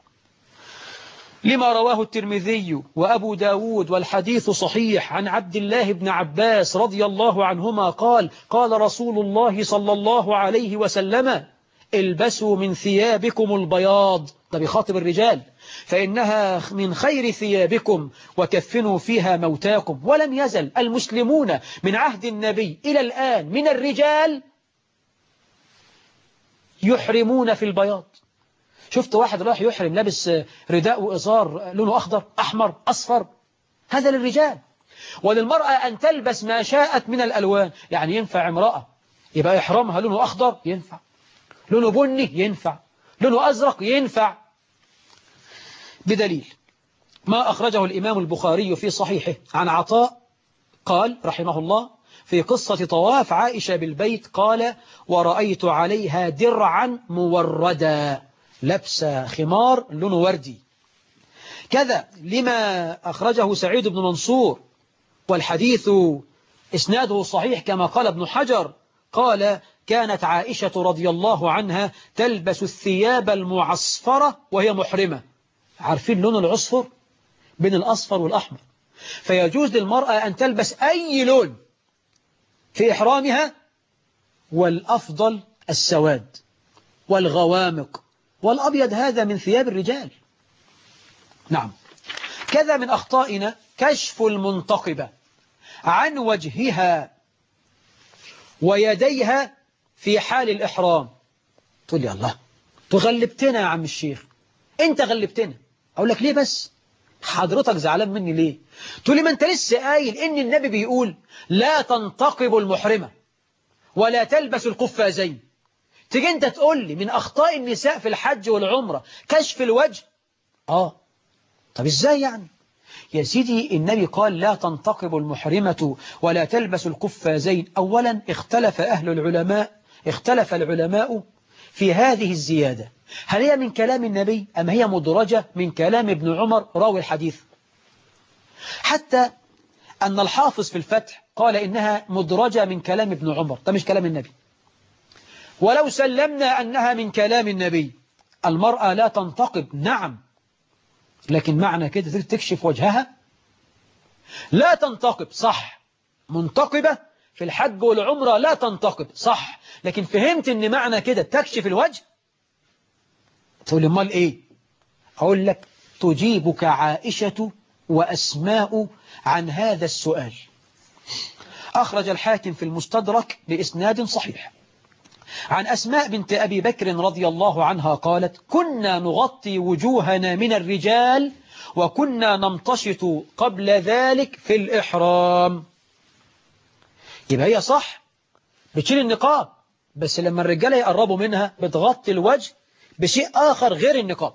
لما رواه الترمذي وأبو داود والحديث صحيح عن عبد الله بن عباس رضي الله عنهما قال: قال رسول الله صلى الله عليه وسلم: البسوا من ثيابكم البياض، ده بيخاطب الرجال، فإنها من خير ثيابكم وكفنوا فيها موتاكم. ولم يزل المسلمون من عهد النبي إلى الآن من الرجال يحرمون في البياض. شفت واحد راح يحرم لابس رداء وإزار لونه أخضر أحمر أصفر، هذا للرجال. وللمرأة أن تلبس ما شاءت من الألوان، يعني ينفع امرأة يبقى إحرامها لونه أخضر، ينفع لونه بني، ينفع لونه أزرق، ينفع، بدليل ما أخرجه الإمام البخاري في صحيحه عن عطاء قال رحمه الله في قصة طواف عائشة بالبيت قال: ورأيت عليها درعا موردا، لبس خمار لونه وردي. كذا لما أخرجه سعيد بن منصور والحديث إسناده صحيح كما قال ابن حجر قال: كانت عائشة رضي الله عنها تلبس الثياب المعصفرة وهي محرمة. عارفين لون العصفر بين الأصفر والأحمر، فيجوز للمرأة أن تلبس أي لون في إحرامها، والأفضل السواد والغوامق والأبيض هذا من ثياب الرجال. نعم. كذا من أخطائنا كشف المنتقبة عن وجهها ويديها في حال الإحرام. تقول لي الله تغلبتنا يا عم الشيخ، أنت غلبتنا. أقول لك ليه بس؟ حضرتك زعلان مني ليه؟ تقول لي ما أنت لسه قايل إن النبي بيقول لا تنتقب المحرمة ولا تلبس القفازين. تيجي أنت تقول لي من أخطاء النساء في الحج والعمرة كشف الوجه؟ آه. طب إزاي يعني؟ يا سيدي النبي قال لا تنتقب المحرمة ولا تلبس القفازين. أولا اختلف أهل العلماء اختلف العلماء في هذه الزيادة، هل هي من كلام النبي أم هي مدرجة من كلام ابن عمر راوي الحديث؟ حتى أن الحافظ في الفتح قال إنها مدرجة من كلام ابن عمر، ده مش كلام النبي. ولو سلمنا أنها من كلام النبي، المرأة لا تنتقب نعم، لكن معنى كده تكشف وجهها؟ لا تنتقب صح، منتقبة في الحج والعمرة لا تنتقب صح، لكن فهمت ان معنى كده تكشف الوجه؟ تقول لي امال ايه؟ اقول لك تجيبك عائشة وأسماء عن هذا السؤال. أخرج الحاكم في المستدرك بإسناد صحيح عن أسماء بنت أبي بكر رضي الله عنها قالت كنا نغطي وجوهنا من الرجال وكنا نمتشط قبل ذلك في الإحرام. يبقى هي صح بتشيل النقاب، بس لما الرجالة يقربوا منها بتغطي الوجه بشيء آخر غير النقاب.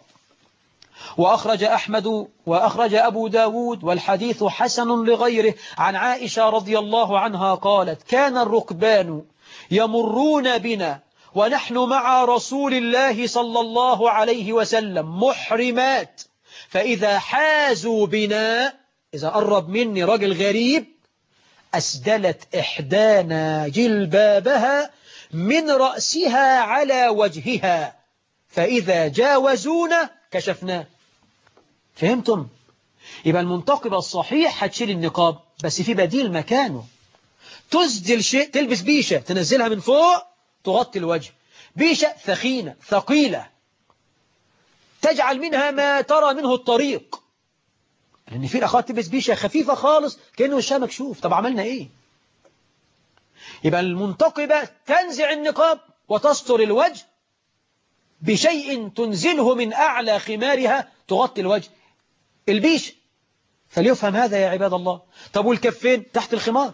وأخرج أحمد وأخرج أبو داود والحديث حسن لغيره عن عائشة رضي الله عنها قالت كان الركبان يمرون بنا ونحن مع رسول الله صلى الله عليه وسلم محرمات، فإذا حازوا بنا، إذا قرب مني راجل غريب، أسدلت إحدانا جلبابها من رأسها على وجهها، فإذا جاوزونا كشفناه. فهمتم؟ يبقى المنتقبة الصحيح هتشيل النقاب، بس في بديل مكانه. تسدل شيء، تلبس بيشة تنزلها من فوق تغطي الوجه، بيشة ثخينة ثقيلة تجعل منها ما ترى منه الطريق، لأن في الأخوات تلبس بيشة خفيفة خالص كأنه وشها مكشوف. طب عملنا إيه؟ يبقى المنتقبة تنزع النقاب وتستر الوجه بشيء تنزله من أعلى خمارها تغطي الوجه، البيش. فليفهم هذا يا عباد الله. طب والكفين تحت الخمار.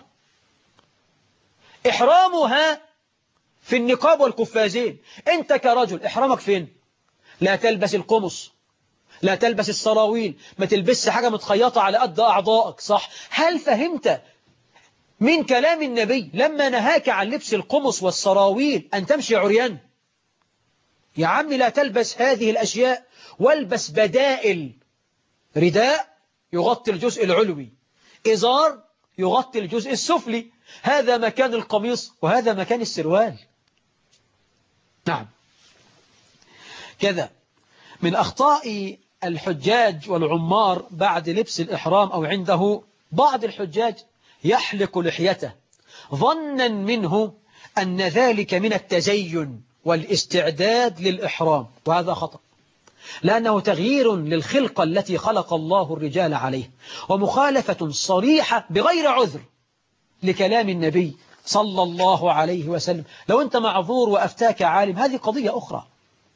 إحرامها في النقاب والقفازين. أنت كرجل إحرامك فين؟ لا تلبس القمص، لا تلبس السراويل، ما تلبس حاجة متخيطة على قد أعضائك، صح؟ هل فهمت من كلام النبي لما نهاك عن لبس القمص والسراويل أن تمشي عريان؟ يا عم لا تلبس هذه الأشياء، والبس بدائل. رداء يغطي الجزء العلوي، إزار يغطي الجزء السفلي، هذا مكان القميص وهذا مكان السروال. نعم. كذا من أخطاء الحجاج والعمار بعد لبس الإحرام أو عنده، بعض الحجاج يحلق لحيته ظنا منه أن ذلك من التزين والاستعداد للإحرام، وهذا خطأ، لأنه تغيير للخلقة التي خلق الله الرجال عليه، ومخالفة صريحة بغير عذر لكلام النبي صلى الله عليه وسلم. لو أنت معذور وأفتاك عالم هذه قضية أخرى.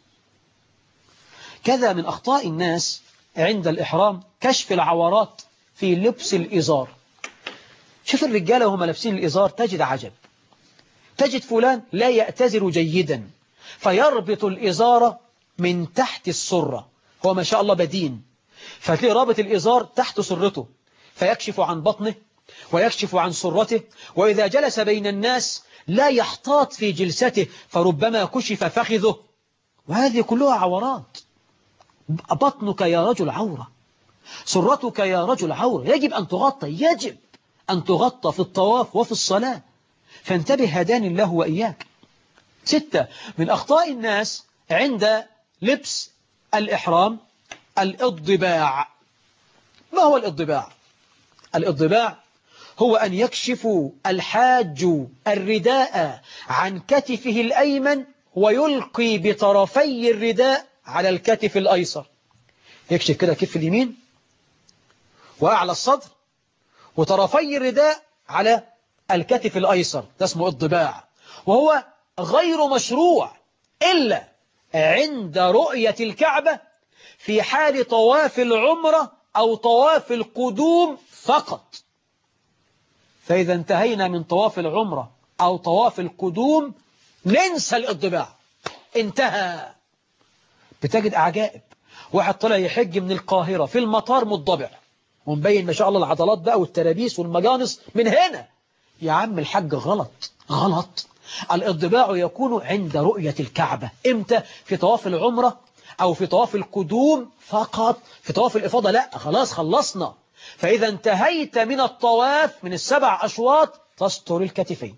كذا من أخطاء الناس عند الإحرام كشف العورات في لبس الإزار. شوف الرجالة وهم لابسين الإزار تجد عجب، تجد فلان لا يأتزر جيدا فيربط الإزار من تحت السرة، هو ما شاء الله بدين، فتلاقي رابط الإزار تحت سرته فيكشف عن بطنه ويكشف عن سرته، وإذا جلس بين الناس لا يحتاط في جلسته فربما كشف فخذه، وهذه كلها عورات. بطنك يا رجل عورة، سرتك يا رجل عورة، يجب أن تغطى، يجب أن تغطى في الطواف وفي الصلاة، فانتبه هداني الله وإياك. ستة من أخطاء الناس عند لبس الإحرام الإضباع. ما هو الإضباع؟ الإضباع هو أن يكشف الحاج الرداء عن كتفه الأيمن ويلقي بطرفي الرداء على الكتف الأيسر، يكشف كده كف اليمين وأعلى الصدر، وطرفي الرداء على الكتف الأيسر، ده اسمه الضباع، وهو غير مشروع إلا عند رؤية الكعبة في حال طواف العمرة أو طواف القدوم فقط. فإذا انتهينا من طواف العمرة أو طواف القدوم ننسى الإضباع، انتهى. بتجد أعجائب، واحد طلع يحج من القاهرة في المطار مضبع ومبين ما شاء الله العضلات بقى والترابيس والمجانس من هنا. يا عم الحج غلط غلط. الإضباع يكون عند رؤية الكعبة. إمتى؟ في طواف العمرة أو في طواف القدوم فقط. في طواف الإفاضة لا، خلاص خلصنا. فإذا انتهيت من الطواف من السبع أشواط تستر الكتفين.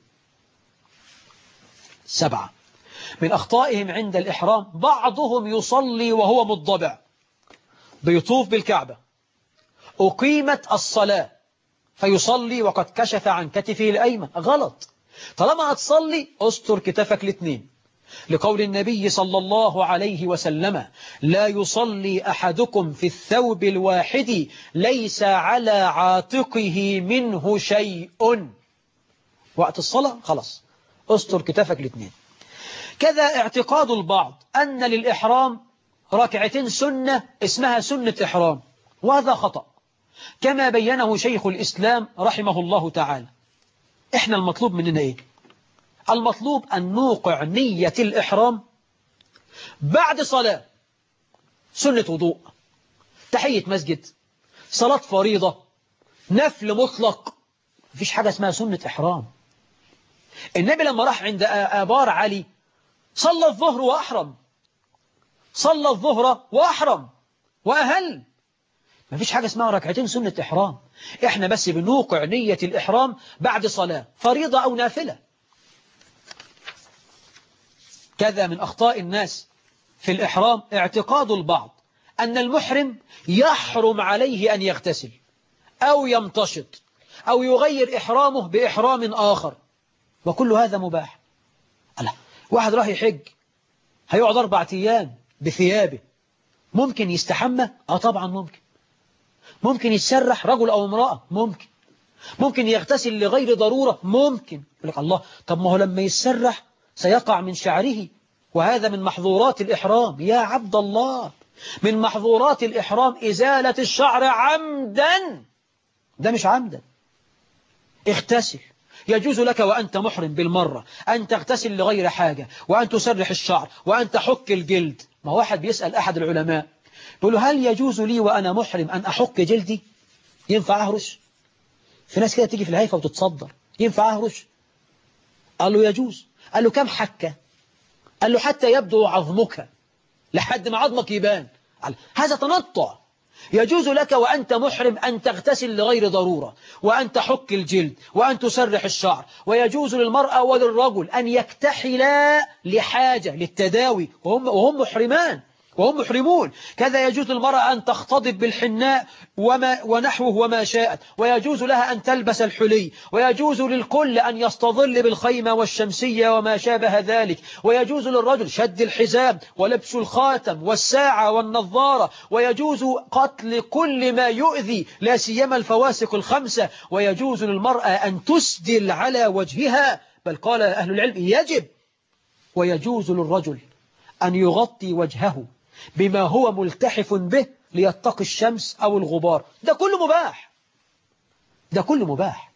سبعة من أخطائهم عند الإحرام، بعضهم يصلي وهو مضبع، بيطوف بالكعبة، أقيمت الصلاة فيصلي وقد كشف عن كتفه الأيمن. غلط. طالما هتصلي أستر كتفك الاثنين، لقول النبي صلى الله عليه وسلم: لا يصلي أحدكم في الثوب الواحد ليس على عاتقه منه شيء. وقت الصلاة خلاص أستر كتفك الاثنين. كذا اعتقاد البعض أن للإحرام ركعتين سنة اسمها سنة إحرام، وهذا خطأ كما بينه شيخ الإسلام رحمه الله تعالى. إحنا المطلوب مننا إيه؟ المطلوب أن نوقع نية الإحرام بعد صلاة، سنة وضوء، تحية مسجد، صلاة فريضة، نفل مطلق. مفيش حاجة اسمها سنة إحرام. النبي لما راح عند آبار علي صلى الظهر وأحرم، صلى الظهر وأحرم وأهل. مفيش حاجة اسمها ركعتين سنة إحرام. إحنا بس بنوقع نية الإحرام بعد صلاة فريضة أو نافلة. كذا من أخطاء الناس في الإحرام اعتقاد البعض أن المحرم يحرم عليه أن يغتسل أو يمتشط أو يغير إحرامه بإحرام آخر، وكل هذا مباح. ألا واحد راح يحج هيقعد أربعة أيام بثيابه، ممكن يستحمى؟ آه طبعا ممكن. ممكن يتسرح رجل أو امرأة؟ ممكن. ممكن يغتسل لغير ضرورة؟ ممكن. يقول لك الله، طب ما هو لما يتسرح سيقع من شعره، وهذا من محظورات الإحرام. يا عبد الله، من محظورات الإحرام إزالة الشعر عمدا، ده مش عمدا. اغتسل. يجوز لك وأنت محرم بالمرة أن تغتسل لغير حاجة، وأن تسرح الشعر، وأن تحك الجلد. ما واحد بيسأل أحد العلماء يقول له: هل يجوز لي وأنا محرم أن أحك جلدي؟ ينفع أهرش؟ في ناس كده تيجي في الهيفة وتتصدر، ينفع أهرش؟ قال له يجوز. قال له كم حكة؟ قال له حتى يبدو عظمك، لحد ما عظمك يبان. هذا تنطع. يجوز لك وأنت محرم أن تغتسل لغير ضرورة، وأن تحك الجلد، وأن تسرح الشعر، ويجوز للمرأة وللرجل أن يكتحلا لحاجة للتداوي وهم, وهم محرمان وهم محرمون. كذا يجوز للمرأة أن تختضب بالحناء وما ونحوه وما شاءت، ويجوز لها أن تلبس الحلي، ويجوز للكل أن يستظل بالخيمة والشمسية وما شابه ذلك، ويجوز للرجل شد الحزام ولبس الخاتم والساعة والنظارة، ويجوز قتل كل ما يؤذي لا سيما الفواسق الخمسة، ويجوز للمرأة أن تسدل على وجهها، بل قال أهل العلم يجب. ويجوز للرجل أن يغطي وجهه بما هو ملتحف به ليتقي الشمس أو الغبار. ده كله مباح، ده كله مباح.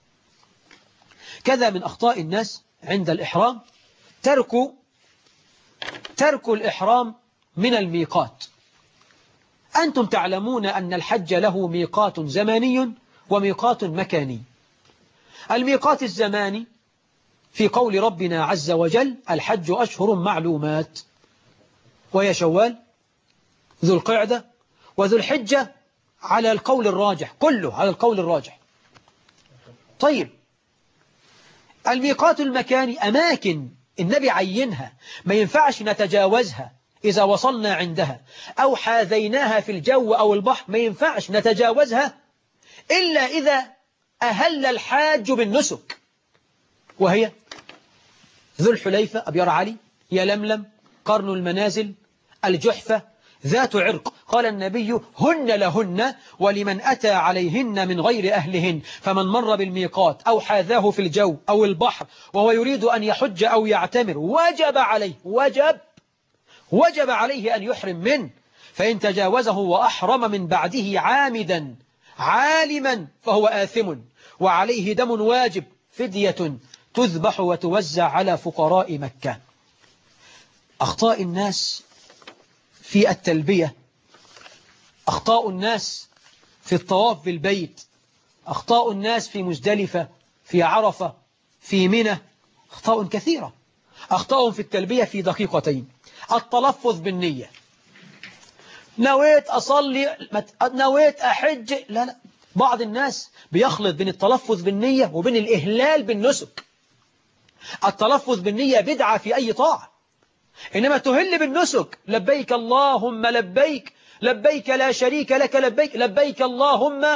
كذا من أخطاء الناس عند الإحرام ترك ترك الإحرام من الميقات. أنتم تعلمون أن الحج له ميقات زماني وميقات مكاني. الميقات الزماني في قول ربنا عز وجل: الحج أشهر معلومات، وهي شوال، ذو القعدة، وذو الحجة، على القول الراجح، كله على القول الراجح. طيب، الميقات المكاني أماكن النبي عينها ما ينفعش نتجاوزها إذا وصلنا عندها، أو حاذيناها في الجو أو البحر ما ينفعش نتجاوزها إلا إذا أهل الحاج بالنسك، وهي ذو الحليفة، أبيار علي، يلملم، قرن المنازل، الجحفة، ذات عرق. قال النبي هن لهن ولمن أتى عليهن من غير أهلهن، فمن مر بالميقات أو حاذاه في الجو أو البحر وهو يريد أن يحج أو يعتمر وجب عليه وجب وجب عليه أن يحرم منه، فإن تجاوزه وأحرم من بعده عامدا عالما فهو آثم وعليه دم واجب، فدية تذبح وتوزع على فقراء مكة. أخطاء الناس في التلبية، أخطاء الناس في الطواف بالبيت، أخطاء الناس في مزدلفة، في عرفة، في منى، أخطاء كثيرة. أخطاء في التلبية في دقيقتين: التلفظ بالنية، نويت أصلي، نويت أحج، لا لا. بعض الناس بيخلط بين التلفظ بالنية وبين الإهلال بالنسك. التلفظ بالنية بدعة في أي طاعة، إنما تهل بالنسك: لبيك اللهم لبيك، لبيك لا شريك لك لبيك، لبيك اللهم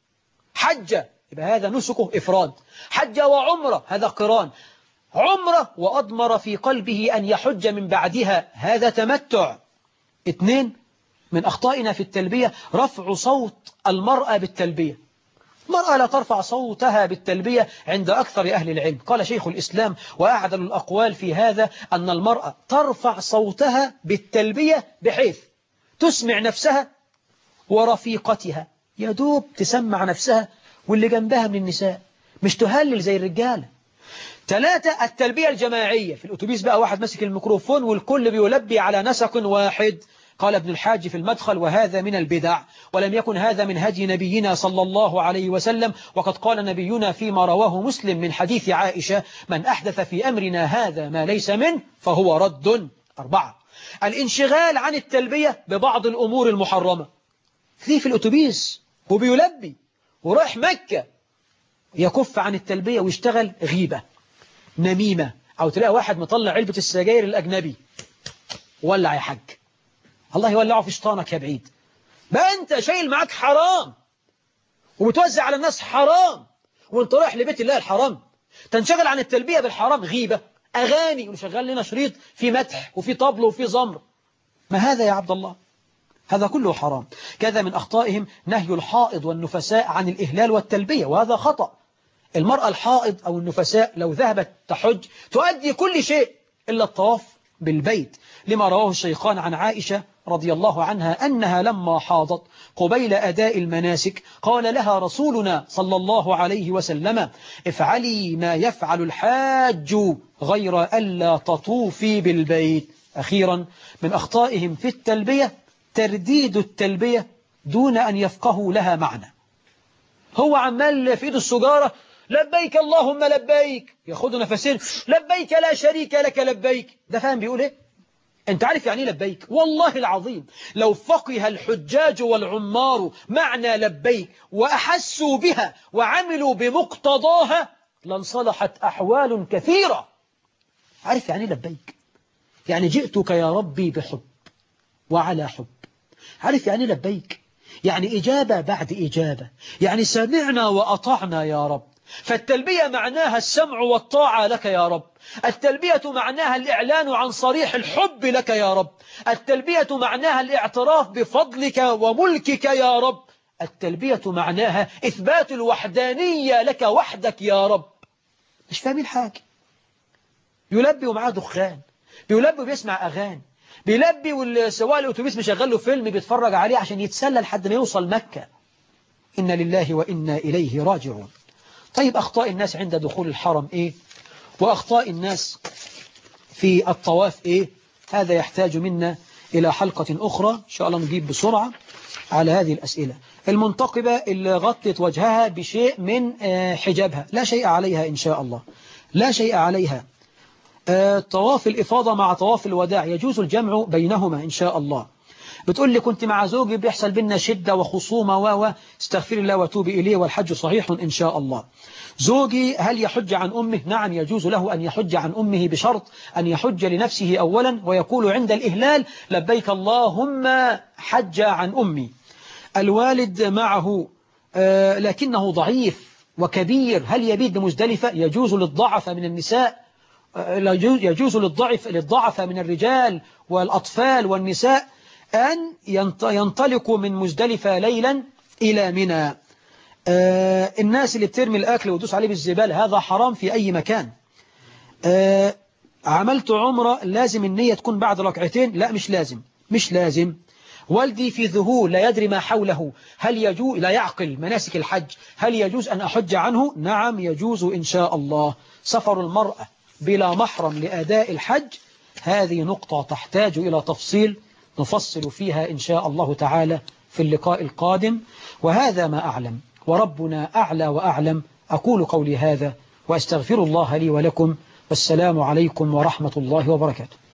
حج، يبقى هذا نسكه إفراد. حج وعمرة هذا قران. عمرة وأضمر في قلبه أن يحج من بعدها هذا تمتع. اثنين من أخطائنا في التلبية: رفع صوت المرأة بالتلبية. المرأة لا ترفع صوتها بالتلبية عند أكثر أهل العلم. قال شيخ الإسلام وأعدل الأقوال في هذا أن المرأة ترفع صوتها بالتلبية بحيث تسمع نفسها ورفيقتها، يدوب تسمع نفسها واللي جنبها من النساء، مش تهلل زي الرجالة. ثلاثة: التلبية الجماعية. في الأتوبيس بقى واحد ماسك الميكروفون والكل بيلبي على نسق واحد. قال ابن الحاج في المدخل: وهذا من البدع، ولم يكن هذا من هدي نبينا صلى الله عليه وسلم. وقد قال نبينا فيما رواه مسلم من حديث عائشة: من أحدث في أمرنا هذا ما ليس منه فهو رد. أربعة: الانشغال عن التلبية ببعض الأمور المحرمة. في في الأتوبيس وبيلبي ورايح مكة يكف عن التلبية ويشتغل غيبة، نميمة، أو تلاقي واحد مطلع علبة السجاير الأجنبي، ولع يا حاج، الله يولعه في شيطانك يا بعيد. بقى أنت شايل معاك حرام وبتوزع على الناس حرام وانت رايح لبيت الله الحرام، تنشغل عن التلبية بالحرام، غيبة، أغاني، ونشغل لنا شريط في مدح وفي طبل وفي زمر. ما هذا يا عبد الله؟ هذا كله حرام. كذا من أخطائهم نهي الحائض والنفساء عن الإهلال والتلبية، وهذا خطأ. المرأة الحائض أو النفساء لو ذهبت تحج تؤدي كل شيء إلا الطواف بالبيت، لما رواه الشيخان عن عائشة رضي الله عنها أنها لما حاضت قبيل أداء المناسك قال لها رسولنا صلى الله عليه وسلم: افعلي ما يفعل الحاج غير ألا تطوفي بالبيت. أخيرا من أخطائهم في التلبية ترديد التلبية دون أن يفقهوا لها معنى. هو عمال في إيده السجارة: لبيك اللهم لبيك، ياخد نفسين: لبيك لا شريك لك لبيك. ده فاهم بيقول ايه؟ انت عارف يعني لبيك؟ والله العظيم لو فقه الحجاج والعمار معنى لبيك وأحسوا بها وعملوا بمقتضاها لانصلحت أحوال كثيرة. عارف يعني لبيك؟ يعني جئتك يا ربي بحب وعلى حب. عارف يعني لبيك؟ يعني إجابة بعد إجابة، يعني سمعنا وأطعنا يا رب. فالتلبية معناها السمع والطاعة لك يا رب. التلبية معناها الإعلان عن صريح الحب لك يا رب. التلبية معناها الاعتراف بفضلك وملكك يا رب. التلبية معناها إثبات الوحدانية لك وحدك يا رب. مش فاهمين حاجة. يلبي ومعاه دخان، بيلبي وبيسمع أغاني، بيلبي والسواق الأتوبيس مشغل له فيلم بيتفرج عليه عشان يتسلى لحد ما يوصل مكة. إن لله وإنا إليه راجعون. طيب أخطاء الناس عند دخول الحرم إيه؟ وأخطاء الناس في الطواف إيه؟ هذا يحتاج منا إلى حلقة أخرى إن شاء الله نجيب بسرعة على هذه الأسئلة. المنتقبة اللي غطت وجهها بشيء من حجابها لا شيء عليها إن شاء الله، لا شيء عليها. طواف الإفاضة مع طواف الوداع يجوز الجمع بينهما إن شاء الله. بتقول لي كنت مع زوجي بيحصل بينا شدة وخصومة و استغفر الله وتوب إليه والحج صحيح إن شاء الله. زوجي هل يحج عن أمه؟ نعم يجوز له أن يحج عن أمه بشرط أن يحج لنفسه أولا ويقول عند الإهلال لبيك اللهم حج عن أمي. الوالد معه آه لكنه ضعيف وكبير، هل يبيت بمزدلفة؟ يجوز للضعف من النساء، آه يجوز للضعف للضعف من الرجال والأطفال والنساء أن ينطلقوا من مزدلفة ليلا إلى منى. آه الناس اللي بترمي الأكل وتدوس عليه بالزبالة هذا حرام في أي مكان. آه عملت عمرة لازم النية تكون بعد ركعتين؟ لا مش لازم، مش لازم. والدي في ذهول لا يدري ما حوله، هل يجوز؟ لا يعقل مناسك الحج، هل يجوز أن أحج عنه؟ نعم يجوز إن شاء الله. سفر المرأة بلا محرم لأداء الحج هذه نقطة تحتاج إلى تفصيل نفصل فيها إن شاء الله تعالى في اللقاء القادم. وهذا ما أعلم وربنا أعلى وأعلم. أقول قولي هذا وأستغفر الله لي ولكم، والسلام عليكم ورحمة الله وبركاته.